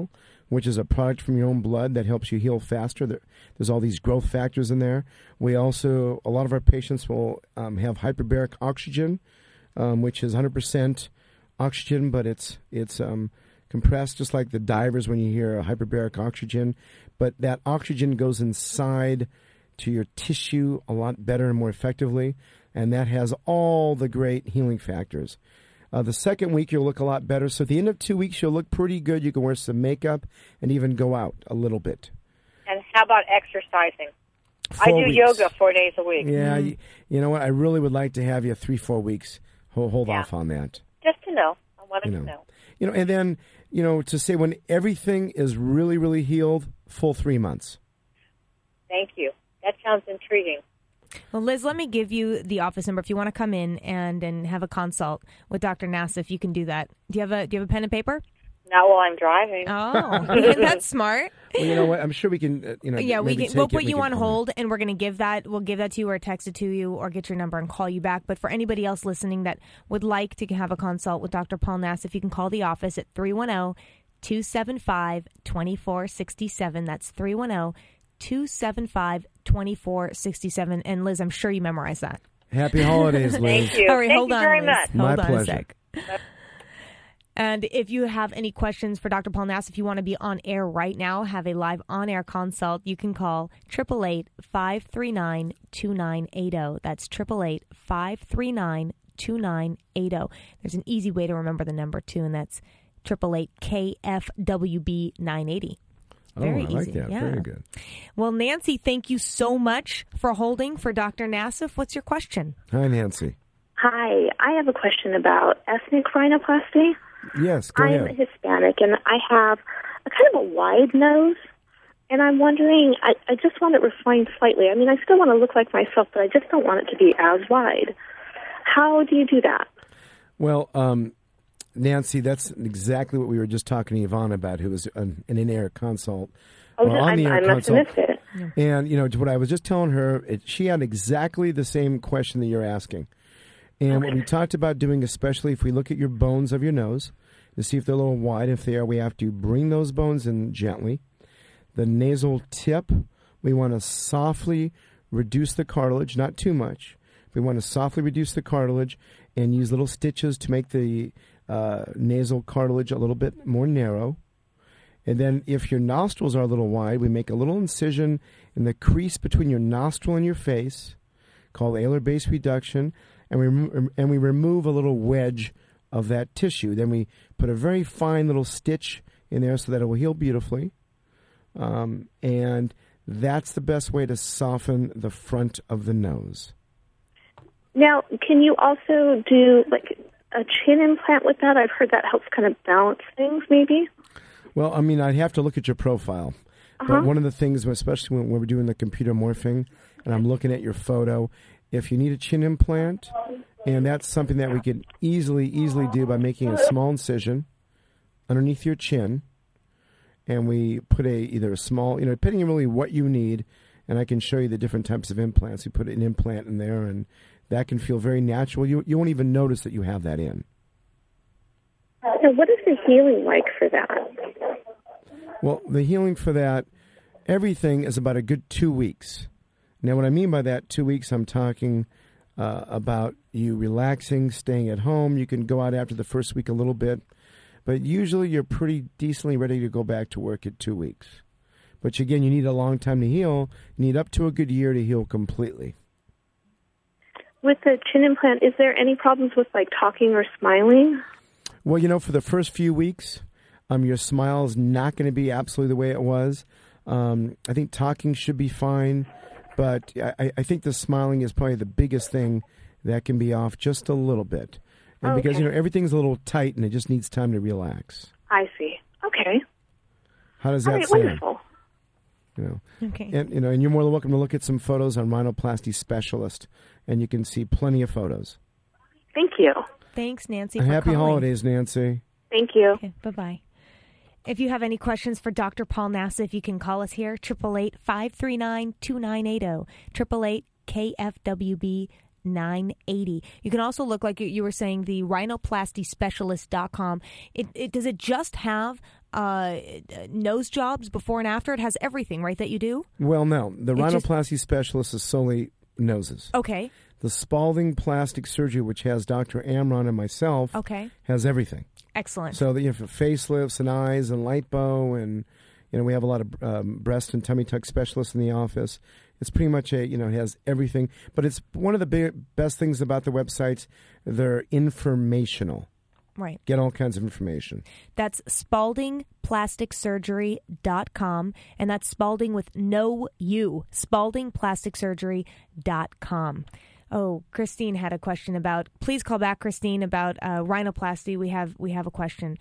Speaker 4: which is a product from your own blood that helps you heal faster. There's all these growth factors in there. We also, a lot of our patients will have hyperbaric oxygen, which is 100% oxygen, but it's compressed, just like the divers when you hear a hyperbaric oxygen. But that oxygen goes inside to your tissue a lot better and more effectively, and that has all the great healing factors. The second week, you'll look a lot better. So at the end of 2 weeks, you'll look pretty good. You can wear some makeup and even go out a little bit.
Speaker 13: And how about exercising?
Speaker 4: 4
Speaker 13: I do
Speaker 4: weeks.
Speaker 13: yoga 4 days a week.
Speaker 4: Yeah, you know what? I really would like to have you 3-4 weeks. Hold off on that.
Speaker 13: Just to know. I wanted to know.
Speaker 4: And then, to say when everything is really, really healed, full 3 months.
Speaker 13: Thank you. That sounds intriguing.
Speaker 3: Well, Liz, let me give you the office number if you want to come in and have a consult with Dr. Nassif. You can do that. Do you have a pen and paper?
Speaker 13: Not while I'm driving.
Speaker 3: Oh, that's smart.
Speaker 4: Well, you know what? I'm sure we can.
Speaker 3: Yeah, we can. We'll put you on hold, and we're going to give that. We'll give that to you, or text it to you, or get your number and call you back. But for anybody else listening that would like to have a consult with Dr. Paul Nassif, you can call the office at 310-275-2467. That's 310-275-2467. And Liz, I'm sure you memorized that.
Speaker 4: Happy holidays, Liz.
Speaker 13: Thank you.
Speaker 3: All right,
Speaker 13: Thank
Speaker 3: hold
Speaker 13: you
Speaker 3: on,
Speaker 13: very
Speaker 3: Liz.
Speaker 13: much.
Speaker 4: My
Speaker 3: Hold on
Speaker 4: pleasure.
Speaker 3: a sec. And if you have any questions for Dr. Paul Nassif, if you want to be on air right now, have a live on-air consult, you can call 888-539-2980. That's 888-539-2980. There's an easy way to remember the number, too, and that's 888-KFWB-980. Very
Speaker 4: I like
Speaker 3: easy.
Speaker 4: that.
Speaker 3: Yeah.
Speaker 4: Very good.
Speaker 3: Well, Nancy, thank you so much for holding for Dr. Nassif. What's your question?
Speaker 4: Hi, Nancy.
Speaker 14: Hi, I have a question about ethnic rhinoplasty.
Speaker 4: Yes, go
Speaker 14: I'm
Speaker 4: ahead.
Speaker 14: Hispanic, and I have a kind of a wide nose, and I'm wondering, I just want it refined slightly. I mean, I still want to look like myself, but I just don't want it to be as wide. How do you do that?
Speaker 4: Well, Nancy, that's exactly what we were just talking to Yvonne about, who was an in-air consult.
Speaker 14: Oh,
Speaker 4: on the air
Speaker 14: I must have
Speaker 4: consult.
Speaker 14: missed it.
Speaker 4: And, what I was just telling her, she had exactly the same question that you're asking. And what we talked about doing, especially if we look at your bones of your nose, to see if they're a little wide. If they are, we have to bring those bones in gently. The nasal tip, we want to softly reduce the cartilage, not too much. We want to softly reduce the cartilage and use little stitches to make the nasal cartilage a little bit more narrow. And then if your nostrils are a little wide, we make a little incision in the crease between your nostril and your face, called alar base reduction, and we remove a little wedge of that tissue. Then we put a very fine little stitch in there so that it will heal beautifully. And that's the best way to soften the front of the nose.
Speaker 14: Now, can you also do like a chin implant with that? I've heard that helps kind of balance things, maybe.
Speaker 4: Well, I mean, I'd have to look at your profile. But one of the things, especially when we're doing the computer morphing, and I'm looking at your photo, if you need a chin implant, and that's something that we can easily do by making a small incision underneath your chin, and we put either a small, depending on really what you need, and I can show you the different types of implants. You put an implant in there, and that can feel very natural. You won't even notice that you have that in.
Speaker 14: So what is the healing like for that?
Speaker 4: Well, the healing for that, everything is about a good 2 weeks. Now, what I mean by that 2 weeks, I'm talking about you relaxing, staying at home. You can go out after the first week a little bit, but usually you're pretty decently ready to go back to work at 2 weeks. But again, you need a long time to heal. You need up to a good year to heal completely.
Speaker 14: With the chin implant, is there any problems with like talking or smiling?
Speaker 4: Well, for the first few weeks, your smile is not going to be absolutely the way it was. I think talking should be fine, but I think the smiling is probably the biggest thing that can be off just a little bit. And because, everything's a little tight and it just needs time to relax.
Speaker 14: I see. Okay.
Speaker 4: How does
Speaker 14: All
Speaker 4: that
Speaker 14: right,
Speaker 4: sound?
Speaker 14: wonderful.
Speaker 3: Okay.
Speaker 4: And and you're more than welcome to look at some photos on Rhinoplasty Specialist, and you can see plenty of photos.
Speaker 14: Thank you.
Speaker 3: Thanks, Nancy.
Speaker 4: And
Speaker 3: for
Speaker 4: happy
Speaker 3: calling.
Speaker 4: holidays, Nancy.
Speaker 14: Thank you.
Speaker 3: Okay, bye-bye. If you have any questions for Dr. Paul Nassif, you can call us here, 888-539-2980, 888-KFWB-980. You can also look, like you were saying, the rhinoplasty specialist.com. Does it just have nose jobs before and after? It has everything, right, that you do?
Speaker 4: Well, no. The rhinoplasty specialist is solely noses.
Speaker 3: Okay.
Speaker 4: The Spalding Plastic Surgery, which has Dr. Amron and myself, has everything.
Speaker 3: Excellent.
Speaker 4: So that you have facelifts and eyes and lipo, and we have a lot of breast and tummy tuck specialists in the office. It's pretty much it has everything. But it's one of the best things about the websites. They're informational.
Speaker 3: Right.
Speaker 4: Get all kinds of information.
Speaker 3: That's SpaldingPlasticSurgery.com, and that's Spalding with no U. SpaldingPlasticSurgery.com. Oh, Christine had a question about. Please call back, Christine, about rhinoplasty. We have a question.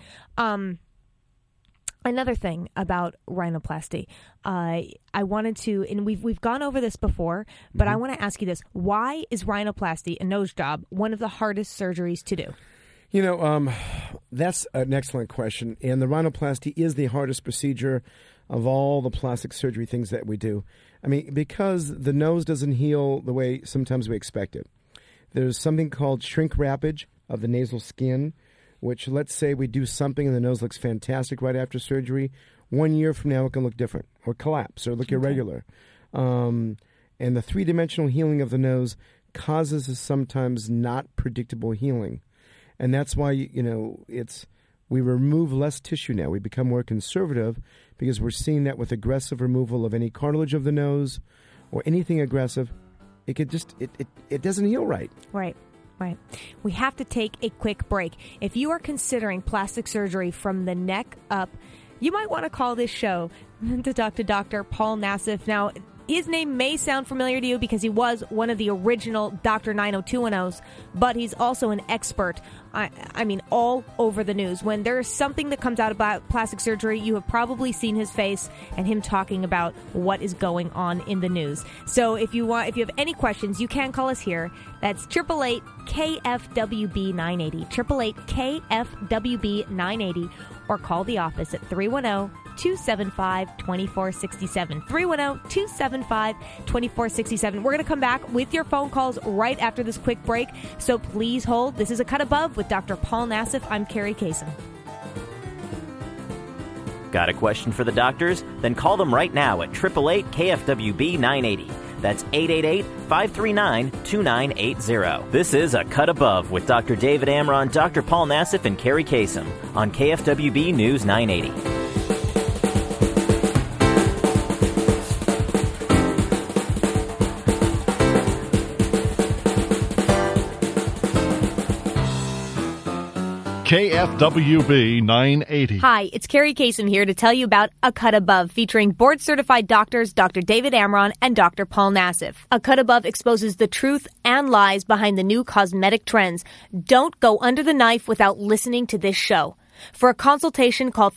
Speaker 3: Another thing about rhinoplasty, I wanted to, and we've gone over this before, but I want to ask you this: why is rhinoplasty, a nose job, one of the hardest surgeries to do?
Speaker 4: That's an excellent question, and the rhinoplasty is the hardest procedure of all the plastic surgery things that we do. I mean, because the nose doesn't heal the way sometimes we expect it. There's something called shrink wrappage of the nasal skin, which, let's say we do something and the nose looks fantastic right after surgery. 1 year from now, it can look different or collapse or look irregular. And the three-dimensional healing of the nose causes a sometimes not predictable healing. And that's why, we remove less tissue now. We become more conservative because we're seeing that with aggressive removal of any cartilage of the nose or anything aggressive, it could just, it doesn't heal right.
Speaker 3: Right. We have to take a quick break. If you are considering plastic surgery from the neck up, you might want to call this show to talk to Dr. Paul Nassif. Now, his name may sound familiar to you because he was one of the original Dr. 90210s, but he's also an expert, I mean, all over the news. When there's something that comes out about plastic surgery, you have probably seen his face and him talking about what is going on in the news. So if you have any questions, you can call us here. That's 888-KFWB-980, 888-KFWB-980, or call the office at 310-275-2467, 310-275-2467. We're going to come back with your phone calls right after this quick break, so please hold. This is A Cut Above with Dr. Paul Nassif. I'm Carrie Kasem.
Speaker 1: Got a question for the doctors? Then call them right now at 888-KFWB-980. That's 888-539-2980. This is A Cut Above with Dr. David Amron, Dr. Paul Nassif, and Carrie Kasem on KFWB News 980.
Speaker 10: KFWB 980.
Speaker 3: Hi, it's Carrie Kasem here to tell you about A Cut Above, featuring board-certified doctors Dr. David Amron and Dr. Paul Nassif. A Cut Above exposes the truth and lies behind the new cosmetic trends. Don't go under the knife without listening to this show. For a consultation, call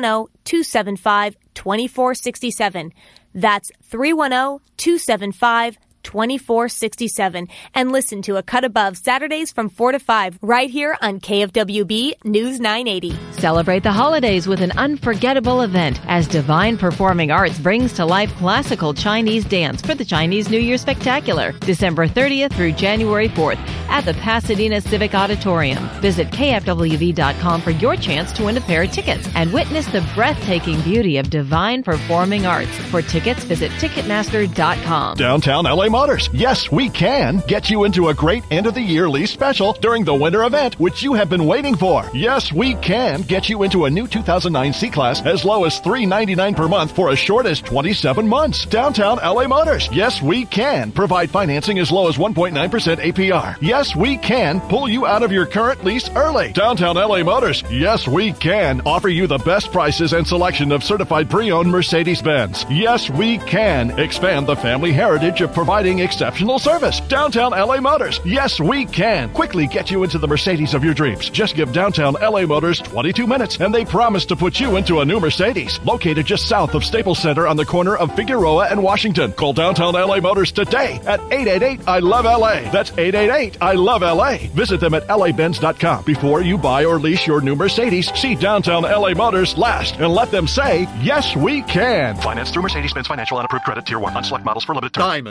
Speaker 3: 310-275-2467. That's 310-275-2467. 2467, and listen to A Cut Above Saturdays from 4 to 5 right here on KFWB News 980.
Speaker 15: Celebrate the holidays with an unforgettable event as Divine Performing Arts brings to life classical Chinese dance for the Chinese New Year Spectacular, December 30th through January 4th at the Pasadena Civic Auditorium. Visit KFWB.com for your chance to win a pair of tickets and witness the breathtaking beauty of Divine Performing Arts. For tickets, visit Ticketmaster.com.
Speaker 10: Downtown LA Motors. Yes, we can get you into a great end-of-the-year lease special during the winter event, which you have been waiting for. Yes, we can get you into a new 2009 C-Class as low as $399 per month for as short as 27 months. Downtown LA Motors. Yes, we can provide financing as low as 1.9% APR. Yes, we can pull you out of your current lease early. Downtown LA Motors. Yes, we can offer you the best prices and selection of certified pre-owned Mercedes-Benz. Yes, we can expand the family heritage of providing exceptional service. Downtown LA Motors. Yes, we can quickly get you into the Mercedes of your dreams. Just give Downtown LA Motors 22 minutes and they promise to put you into a new Mercedes. Located just south of Staples Center on the corner of Figueroa and Washington. Call Downtown LA Motors today at 888-I-LOVE-LA. That's 888-I-LOVE-LA. Visit them at LABenz.com. Before you buy or lease your new Mercedes, see Downtown LA Motors last and let them say, yes, we can.
Speaker 16: Finance through Mercedes-Benz Financial and approved credit tier 1 on select models for limited time.
Speaker 17: Diamonds, the jewelry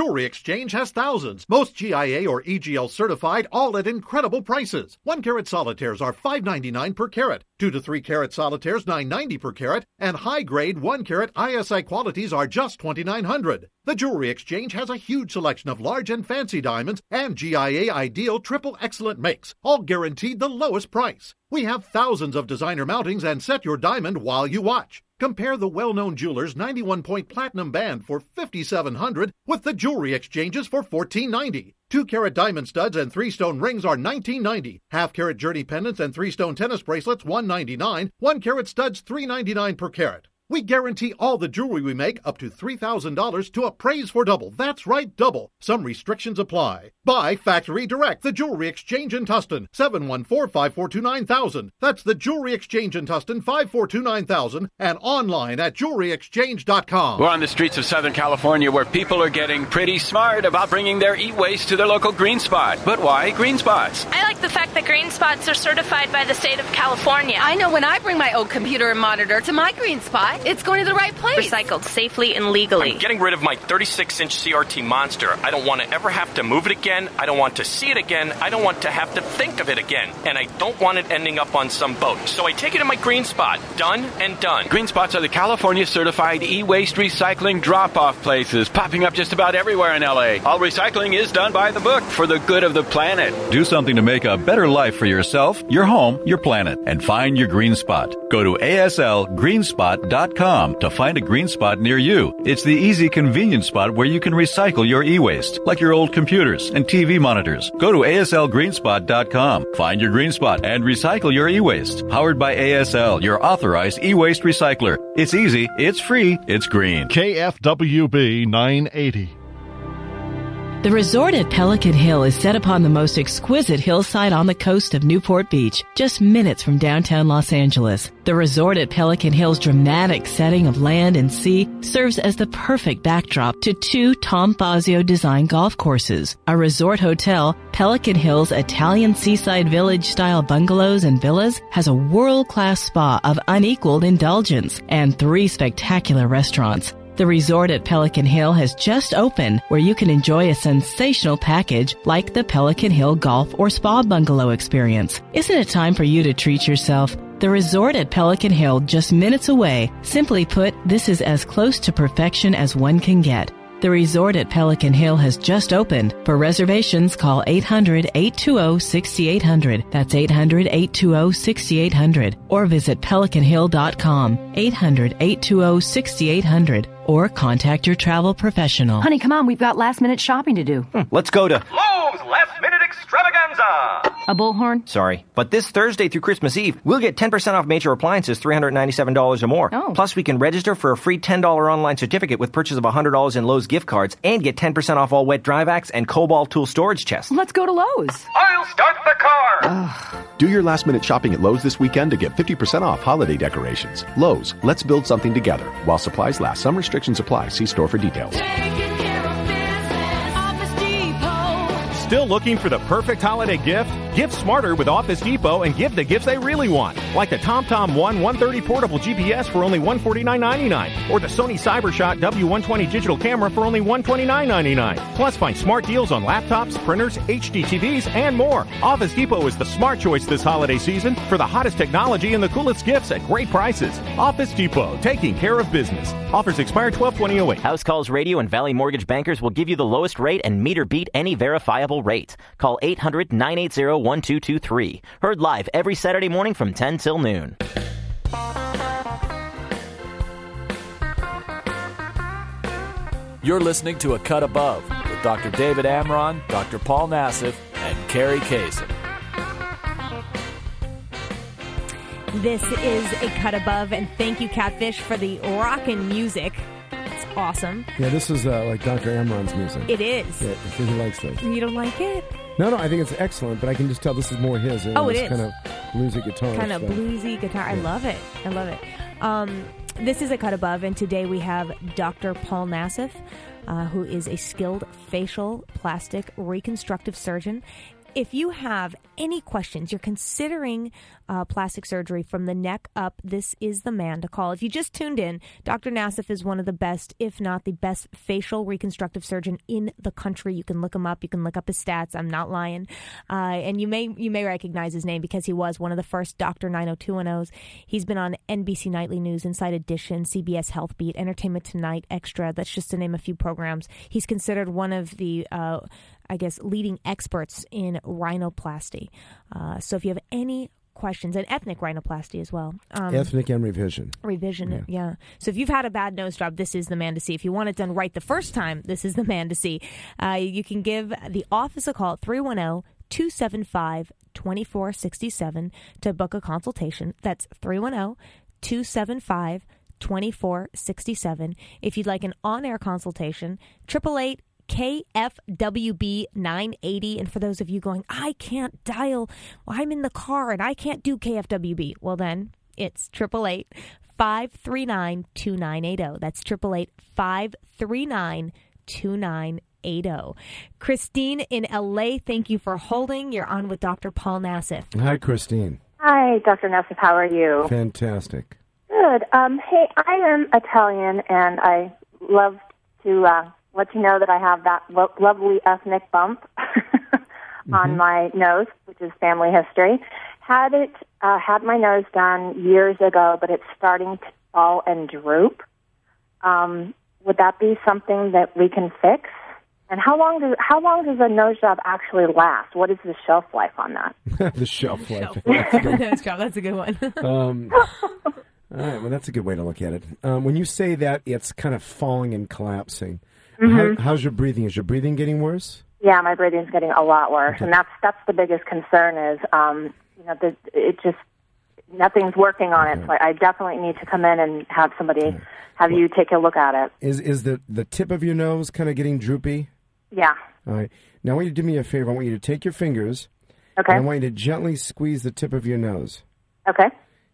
Speaker 16: Jewelry Exchange has thousands, most GIA or EGL certified, all at incredible prices. 1-carat solitaires are $5.99 per carat. 2 to 3 carat solitaires $9.90 per carat, and high-grade 1-carat ISI qualities are just $2,900. The Jewelry Exchange has a huge selection of large and fancy diamonds and GIA Ideal Triple Excellent makes, all guaranteed the lowest price. We have thousands of designer mountings and set your diamond while you watch. Compare the well-known jeweler's 91-point platinum band for $5,700 with the Jewelry Exchanges for $1,490. 2-carat diamond studs and 3-stone rings are $19.90. Half-carat journey pendants and 3-stone tennis bracelets $199. 1-carat studs $399 per carat. We guarantee all the jewelry we make up to $3,000 to appraise for double. That's right, double. Some restrictions apply. Buy Factory Direct, the Jewelry Exchange in Tustin, 714-542-9000. That's the Jewelry Exchange in Tustin, 542-9000, and online at jewelryexchange.com.
Speaker 17: We're on the streets of Southern California where people are getting pretty smart about bringing their e-waste to their local Green Spot. But why Green Spots?
Speaker 18: I like the fact that Green Spots are certified by the state of California.
Speaker 19: I know when I bring my old computer and monitor to my Green Spot, it's going to the right place.
Speaker 18: Recycled safely and legally.
Speaker 20: I'm getting rid of my 36-inch CRT monster. I don't want to ever have to move it again. I don't want to see it again. I don't want to have to think of it again. And I don't want it ending up on some boat. So I take it in my Green Spot. Done and done.
Speaker 17: Green Spots are the California certified e-waste recycling drop-off places popping up just about everywhere in LA. All recycling is done by the book for the good of the planet.
Speaker 21: Do something to make a better life for yourself, your home, your planet, and find your Green Spot. Go to aslgreenspot.com to find a Green Spot near you. It's the easy, convenient spot where you can recycle your e-waste, like your old computers and TV monitors. Go to aslgreenspot.com, find your Green Spot, and recycle your e-waste. Powered by ASL, your authorized e-waste recycler. It's easy, it's free, it's green.
Speaker 10: KFWB 980.
Speaker 15: The resort at Pelican Hill is set upon the most exquisite hillside on the coast of Newport Beach, just minutes from downtown Los Angeles. The resort at Pelican Hill's dramatic setting of land and sea serves as the perfect backdrop to 2 Tom Fazio designed golf courses. A resort hotel, Pelican Hill's Italian seaside village-style bungalows and villas, has a world-class spa of unequaled indulgence and 3 spectacular restaurants. The resort at Pelican Hill has just opened, where you can enjoy a sensational package like the Pelican Hill Golf or Spa Bungalow experience. Isn't it time for you to treat yourself? The resort at Pelican Hill, just minutes away. Simply put, this is as close to perfection as one can get. The resort at Pelican Hill has just opened. For reservations, call 800-820-6800. That's 800-820-6800. Or visit pelicanhill.com. 800-820-6800. Or contact your travel professional.
Speaker 22: Honey, come on, we've got last-minute shopping to do.
Speaker 1: Let's go to
Speaker 23: Lowe's Last Minute Extravaganza.
Speaker 22: A bullhorn?
Speaker 1: Sorry, but this Thursday through Christmas Eve, we'll get 10% off major appliances, $397 or more.
Speaker 22: Oh.
Speaker 1: Plus, we can register for a free $10 online certificate with purchase of $100 in Lowe's gift cards and get 10% off all wet dry vacs and Cobalt tool storage chests.
Speaker 22: Let's go to Lowe's.
Speaker 23: I'll start the car.
Speaker 24: Do your last-minute shopping at Lowe's this weekend to get 50% off holiday decorations. Lowe's, let's build something together. While supplies last, some restrictions apply. See store for details.
Speaker 25: Still looking for the perfect holiday gift? Gift smarter with Office Depot and give the gifts they really want. Like the TomTom One 130 portable GPS for only $149.99. Or the Sony CyberShot W120 digital camera for only $129.99. Plus find smart deals on laptops, printers, HD TVs, and more. Office Depot is the smart choice this holiday season for the hottest technology and the coolest gifts at great prices. Office Depot, taking care of business. Offers expire 12/20/08.
Speaker 1: House Calls Radio and Valley Mortgage Bankers will give you the lowest rate and meter beat any verifiable rate. Call 800-980-1223. Heard live every Saturday morning from 10 till noon.
Speaker 6: You're listening to A Cut Above with Dr. David Amron, Dr. Paul Nassif, and Carrie Kasem.
Speaker 3: This is A Cut Above, and thank you, Catfish, for the rockin' music. It's awesome.
Speaker 4: Yeah, this is like Dr. Amron's music.
Speaker 3: It is.
Speaker 4: Yeah, he likes this.
Speaker 3: You don't like it?
Speaker 4: No, I think it's excellent, but I can just tell this is more his.
Speaker 3: Oh, it is.
Speaker 4: Kind of bluesy guitar.
Speaker 3: Kind of bluesy guitar. I love it. I love it. This is A Cut Above, and today we have Dr. Paul Nassif, who is a skilled facial plastic reconstructive surgeon if you have any questions, you're considering plastic surgery from the neck up, this is the man to call. If you just tuned in, Dr. Nassif is one of the best, if not the best, facial reconstructive surgeon in the country. You can look him up. You can look up his stats. I'm not lying. And you may recognize his name because he was one of the first Dr. 90210s. He's been on NBC Nightly News, Inside Edition, CBS Health Beat, Entertainment Tonight, Extra. That's just to name a few programs. He's considered one of the leading experts in rhinoplasty. So if you have any questions, and ethnic rhinoplasty as well.
Speaker 4: Ethnic and revision.
Speaker 3: Revision, yeah. So if you've had a bad nose job, this is the man to see. If you want it done right the first time, this is the man to see. You can give the office a call at 310-275-2467 to book a consultation. That's 310-275-2467. If you'd like an on-air consultation, 888 KFWB 980. And for those of you going, I can't dial, well, I'm in the car and I can't do KFWB. Well, then it's 888-539-2980. That's 888-539-2980. Christine in LA, thank you for holding. You're on with Dr. Paul Nassif.
Speaker 4: Hi, Christine.
Speaker 2: Hi, Dr. Nassif. How are you?
Speaker 4: Fantastic.
Speaker 2: Good. Hey, I am Italian, and I love to let you know that I have that lovely ethnic bump on my nose, which is family history. Had my nose done years ago, but it's starting to fall and droop. Would that be something that we can fix? And how long does a nose job actually last? What is the shelf life on that?
Speaker 4: The shelf life.
Speaker 3: Nose job, that's a good one.
Speaker 4: All right, well, that's a good way to look at it. When you say that it's kind of falling and collapsing, how's your breathing? Is your breathing getting worse?
Speaker 2: Yeah, my breathing's getting a lot worse, and that's the biggest concern is, nothing's working on it. So I definitely need to come in and have somebody, you take a look at it.
Speaker 4: Is the tip of your nose kind of getting droopy?
Speaker 2: Yeah.
Speaker 4: All right. Now I want you to do me a favor. I want you to take your fingers.
Speaker 2: Okay.
Speaker 4: And I want you to gently squeeze the tip of your nose.
Speaker 2: Okay.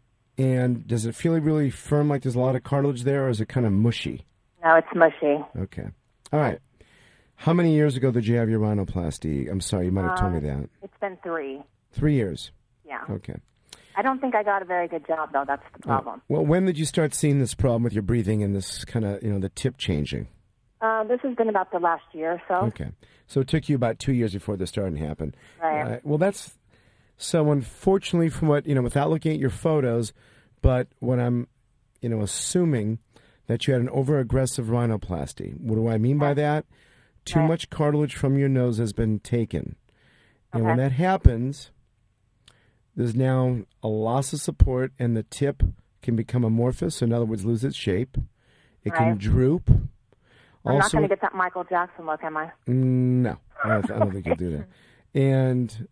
Speaker 4: And does it feel really firm, like there's a lot of cartilage there, or is it kind of mushy?
Speaker 2: No, it's mushy.
Speaker 4: Okay. All right. How many years ago did you have your rhinoplasty? I'm sorry, you might have told me that.
Speaker 2: It's been 3.
Speaker 4: 3 years?
Speaker 2: Yeah.
Speaker 4: Okay.
Speaker 2: I don't think I got a very good job, though. That's the problem.
Speaker 4: Well, when did you start seeing this problem with your breathing and this kind of, the tip changing?
Speaker 2: This has been about the last year or so.
Speaker 4: Okay. So it took you about 2 years before this started to happen.
Speaker 2: Right.
Speaker 4: Well, that's... So unfortunately, from what, without looking at your photos, but what I'm, assuming that you had an over-aggressive rhinoplasty. What do I mean by that? Too much cartilage from your nose has been taken. And when that happens, there's now a loss of support, and the tip can become amorphous, in other words, lose its shape. It can droop.
Speaker 2: I'm not going to get that Michael Jackson look, am I?
Speaker 4: No, I don't think you'll do that. And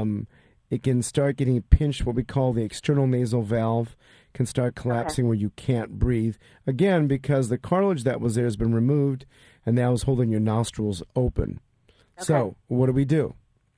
Speaker 4: it can start getting pinched, what we call the external nasal valve, can start collapsing where you can't breathe. Again, because the cartilage that was there has been removed, and now is holding your nostrils open. So what do?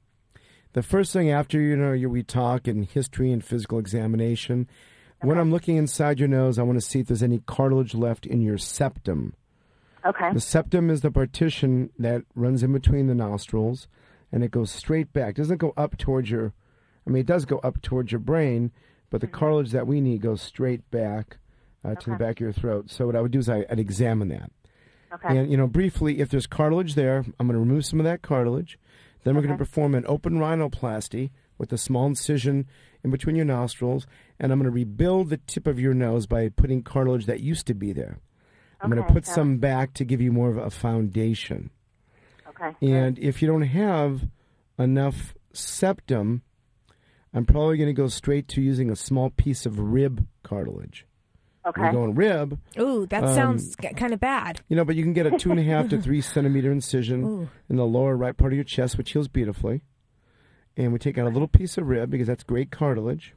Speaker 4: The first thing after, we talk in history and physical examination, when I'm looking inside your nose, I want to see if there's any cartilage left in your septum.
Speaker 2: Okay.
Speaker 4: The septum is the partition that runs in between the nostrils, and it goes straight back. It doesn't go up towards your... it does go up towards your brain, but the cartilage that we need goes straight back to the back of your throat. So what I would do is I'd examine that.
Speaker 2: Okay.
Speaker 4: And, briefly, if there's cartilage there, I'm going to remove some of that cartilage. Then we're going to perform an open rhinoplasty with a small incision in between your nostrils, and I'm going to rebuild the tip of your nose by putting cartilage that used to be there. I'm going to put some back to give you more of a foundation.
Speaker 2: Okay.
Speaker 4: And if you don't have enough septum, I'm probably going to go straight to using a small piece of rib cartilage.
Speaker 2: Okay.
Speaker 4: We're going rib.
Speaker 3: Ooh, that sounds kind of bad.
Speaker 4: But you can get a 2.5 to 3 centimeter incision in the lower right part of your chest, which heals beautifully. And we take out a little piece of rib because that's great cartilage.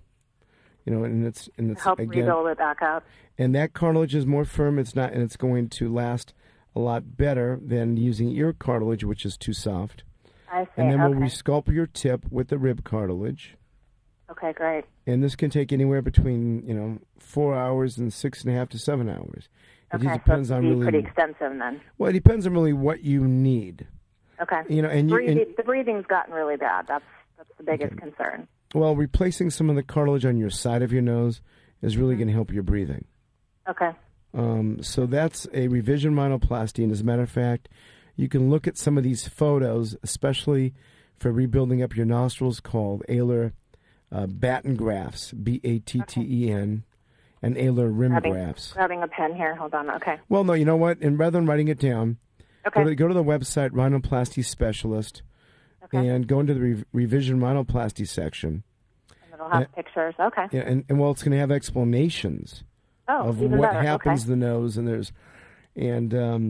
Speaker 4: And it's
Speaker 2: help
Speaker 4: again,
Speaker 2: rebuild it back up.
Speaker 4: And that cartilage is more firm. It's going to last a lot better than using ear cartilage, which is too soft.
Speaker 2: I see.
Speaker 4: And then we'll resculpt your tip with the rib cartilage.
Speaker 2: Okay, great.
Speaker 4: And this can take anywhere between 4 hours and 6.5 to 7 hours. It just depends on really
Speaker 2: pretty extensive then.
Speaker 4: Well, it depends on really what you need.
Speaker 2: Okay.
Speaker 4: And
Speaker 2: the breathing's gotten really bad. That's the biggest concern.
Speaker 4: Well, replacing some of the cartilage on your side of your nose is really going to help your breathing.
Speaker 2: Okay.
Speaker 4: So that's a revision rhinoplasty, and as a matter of fact, you can look at some of these photos, especially for rebuilding up your nostrils, called Ehler Batten grafts, Batten, and Ehler rim grafts.
Speaker 2: Grabbing a pen here. Hold on. Okay.
Speaker 4: Well, no, you know what? And rather than writing it down,
Speaker 2: okay.
Speaker 4: go to the website Rhinoplasty Specialist, and go into the revision rhinoplasty section.
Speaker 2: And it'll have pictures. Okay.
Speaker 4: Yeah, and well, it's going to have explanations of
Speaker 2: even
Speaker 4: what
Speaker 2: better.
Speaker 4: happens to the nose, and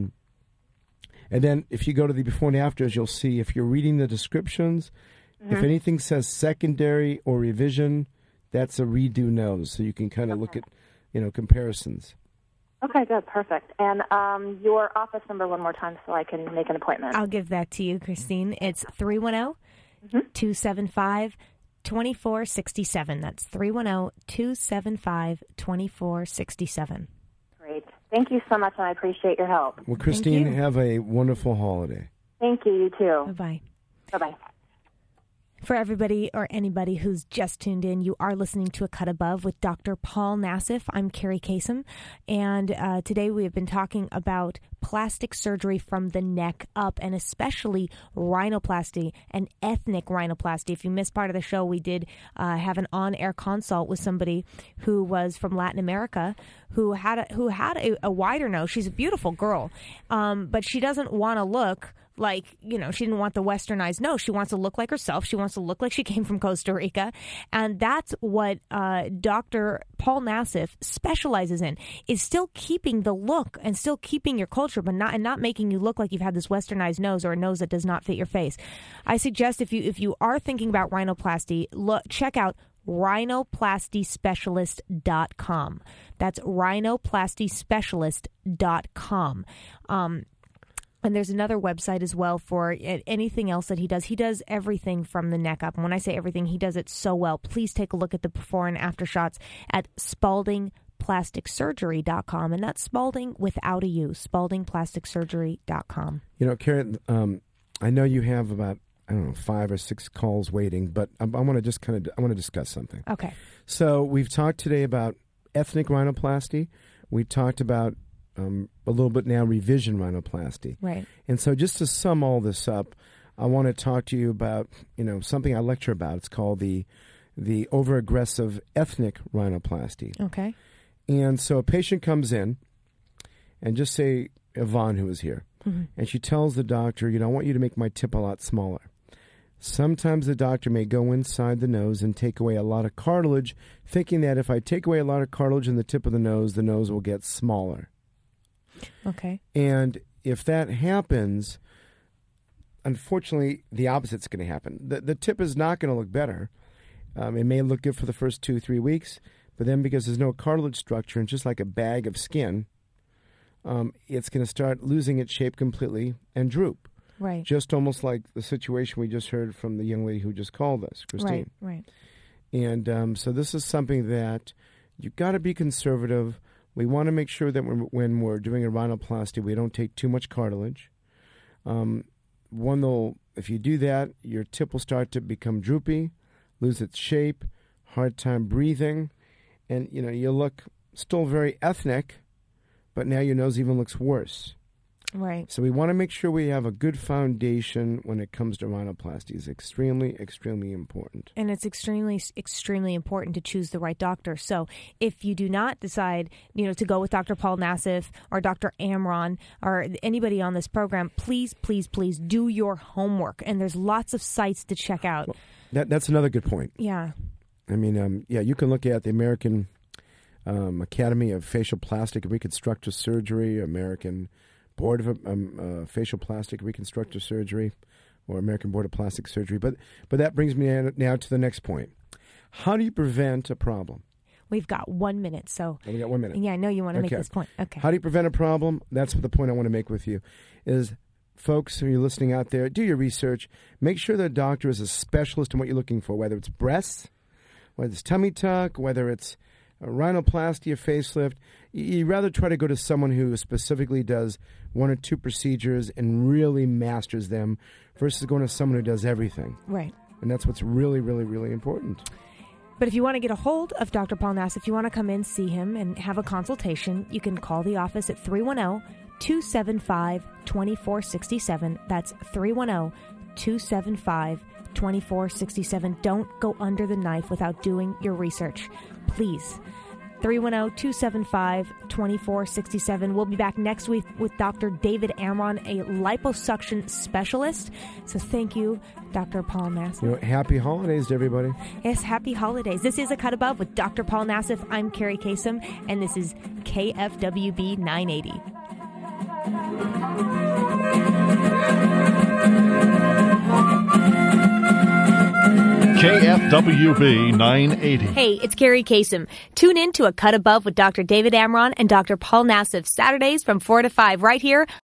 Speaker 4: then if you go to the before and afters, you'll see if you're reading the descriptions, if anything says secondary or revision, that's a redo nose. So you can kind of look at, comparisons.
Speaker 2: Okay, good, perfect. And your office number one more time so I can make an appointment.
Speaker 3: I'll give that to you, Christine. It's 310-275-2467. That's 310-275-2467.
Speaker 2: Great. Thank you so much, and I appreciate your help.
Speaker 4: Well, Christine, have a wonderful holiday.
Speaker 2: Thank you. You too.
Speaker 3: Bye-bye.
Speaker 2: Bye-bye.
Speaker 3: For everybody or anybody who's just tuned in, you are listening to A Cut Above with Dr. Paul Nassif. I'm Carrie Kasem, and today we have been talking about plastic surgery from the neck up, and especially rhinoplasty and ethnic rhinoplasty. If you missed part of the show, we did have an on-air consult with somebody who was from Latin America who had a wider nose. She's a beautiful girl, but she doesn't want to look like, she didn't want the westernized nose. She wants to look like herself. She wants to look like she came from Costa Rica. And that's what Dr. Paul Nassif specializes in, is still keeping the look and still keeping your culture, but not making you look like you've had this westernized nose or a nose that does not fit your face. I suggest if you are thinking about rhinoplasty, check out rhinoplastyspecialist.com. That's rhinoplastyspecialist.com. And there's another website as well for anything else that he does. He does everything from the neck up. And when I say everything, he does it so well. Please take a look at the before and after shots at SpaldingPlasticSurgery.com. And that's Spalding without a U, SpaldingPlasticSurgery.com.
Speaker 4: Karen, I know you have about, 5 or 6 calls waiting, but I want to just I want to discuss something.
Speaker 3: Okay.
Speaker 4: So we've talked today about ethnic rhinoplasty. We talked about a little bit now revision rhinoplasty.
Speaker 3: Right.
Speaker 4: And so just to sum all this up, I want to talk to you about, something I lecture about. It's called the overaggressive ethnic rhinoplasty.
Speaker 3: Okay.
Speaker 4: And so a patient comes in, and just say Yvonne, who is here, and she tells the doctor, I want you to make my tip a lot smaller. Sometimes the doctor may go inside the nose and take away a lot of cartilage, thinking that if I take away a lot of cartilage in the tip of the nose will get smaller.
Speaker 3: Okay.
Speaker 4: And if that happens, unfortunately, the opposite's going to happen. The tip is not going to look better. It may look good for the first 2-3 weeks, but then because there's no cartilage structure and just like a bag of skin, it's going to start losing its shape completely and droop.
Speaker 3: Right.
Speaker 4: Just almost like the situation we just heard from the young lady who just called us, Christine.
Speaker 3: Right.
Speaker 4: And so this is something that you've got to be conservative. We want to make sure that when we're doing a rhinoplasty, we don't take too much cartilage. If you do that, your tip will start to become droopy, lose its shape, hard time breathing, and you'll look still very ethnic, but now your nose even looks worse.
Speaker 3: Right.
Speaker 4: So we want to make sure we have a good foundation when it comes to rhinoplasty. It's extremely, extremely important.
Speaker 3: And it's extremely, extremely important to choose the right doctor. So if you do not decide, to go with Dr. Paul Nassif or Dr. Amron or anybody on this program, please, please, please do your homework. And there's lots of sites to check out.
Speaker 4: Well, that's another good point.
Speaker 3: Yeah.
Speaker 4: I mean, you can look at the American Academy of Facial Plastic and Reconstructive Surgery, American Board of Facial Plastic Reconstructive Surgery, or American Board of Plastic Surgery. But that brings me now to the next point. How do you prevent a problem?
Speaker 3: We've got 1 minute, so...
Speaker 4: We got 1 minute.
Speaker 3: Yeah, I know you want to make this point. Okay.
Speaker 4: How do you prevent a problem? That's the point I want to make with you, is folks who are listening out there, do your research. Make sure the doctor is a specialist in what you're looking for, whether it's breasts, whether it's tummy tuck, whether it's a rhinoplasty, a facelift, you'd rather try to go to someone who specifically does 1 or 2 procedures and really masters them versus going to someone who does everything.
Speaker 3: Right.
Speaker 4: And that's what's really, really, really important.
Speaker 3: But if you want to get a hold of Dr. Paul Nassif, if you want to come in, see him, and have a consultation, you can call the office at 310-275-2467. That's 310-275-2467. Don't go under the knife without doing your research. Please. 310-275-2467. We'll be back next week with Dr. David Amron, a liposuction specialist. So thank you, Dr. Paul Nassif.
Speaker 4: Happy holidays to everybody.
Speaker 3: Yes, happy holidays. This is A Cut Above with Dr. Paul Nassif. I'm Carrie Kasem, and this is KFWB 980.
Speaker 10: KFWB 980.
Speaker 3: Hey, it's Carrie Kasem. Tune in to A Cut Above with Dr. David Amron and Dr. Paul Nassif Saturdays from 4 to 5 right here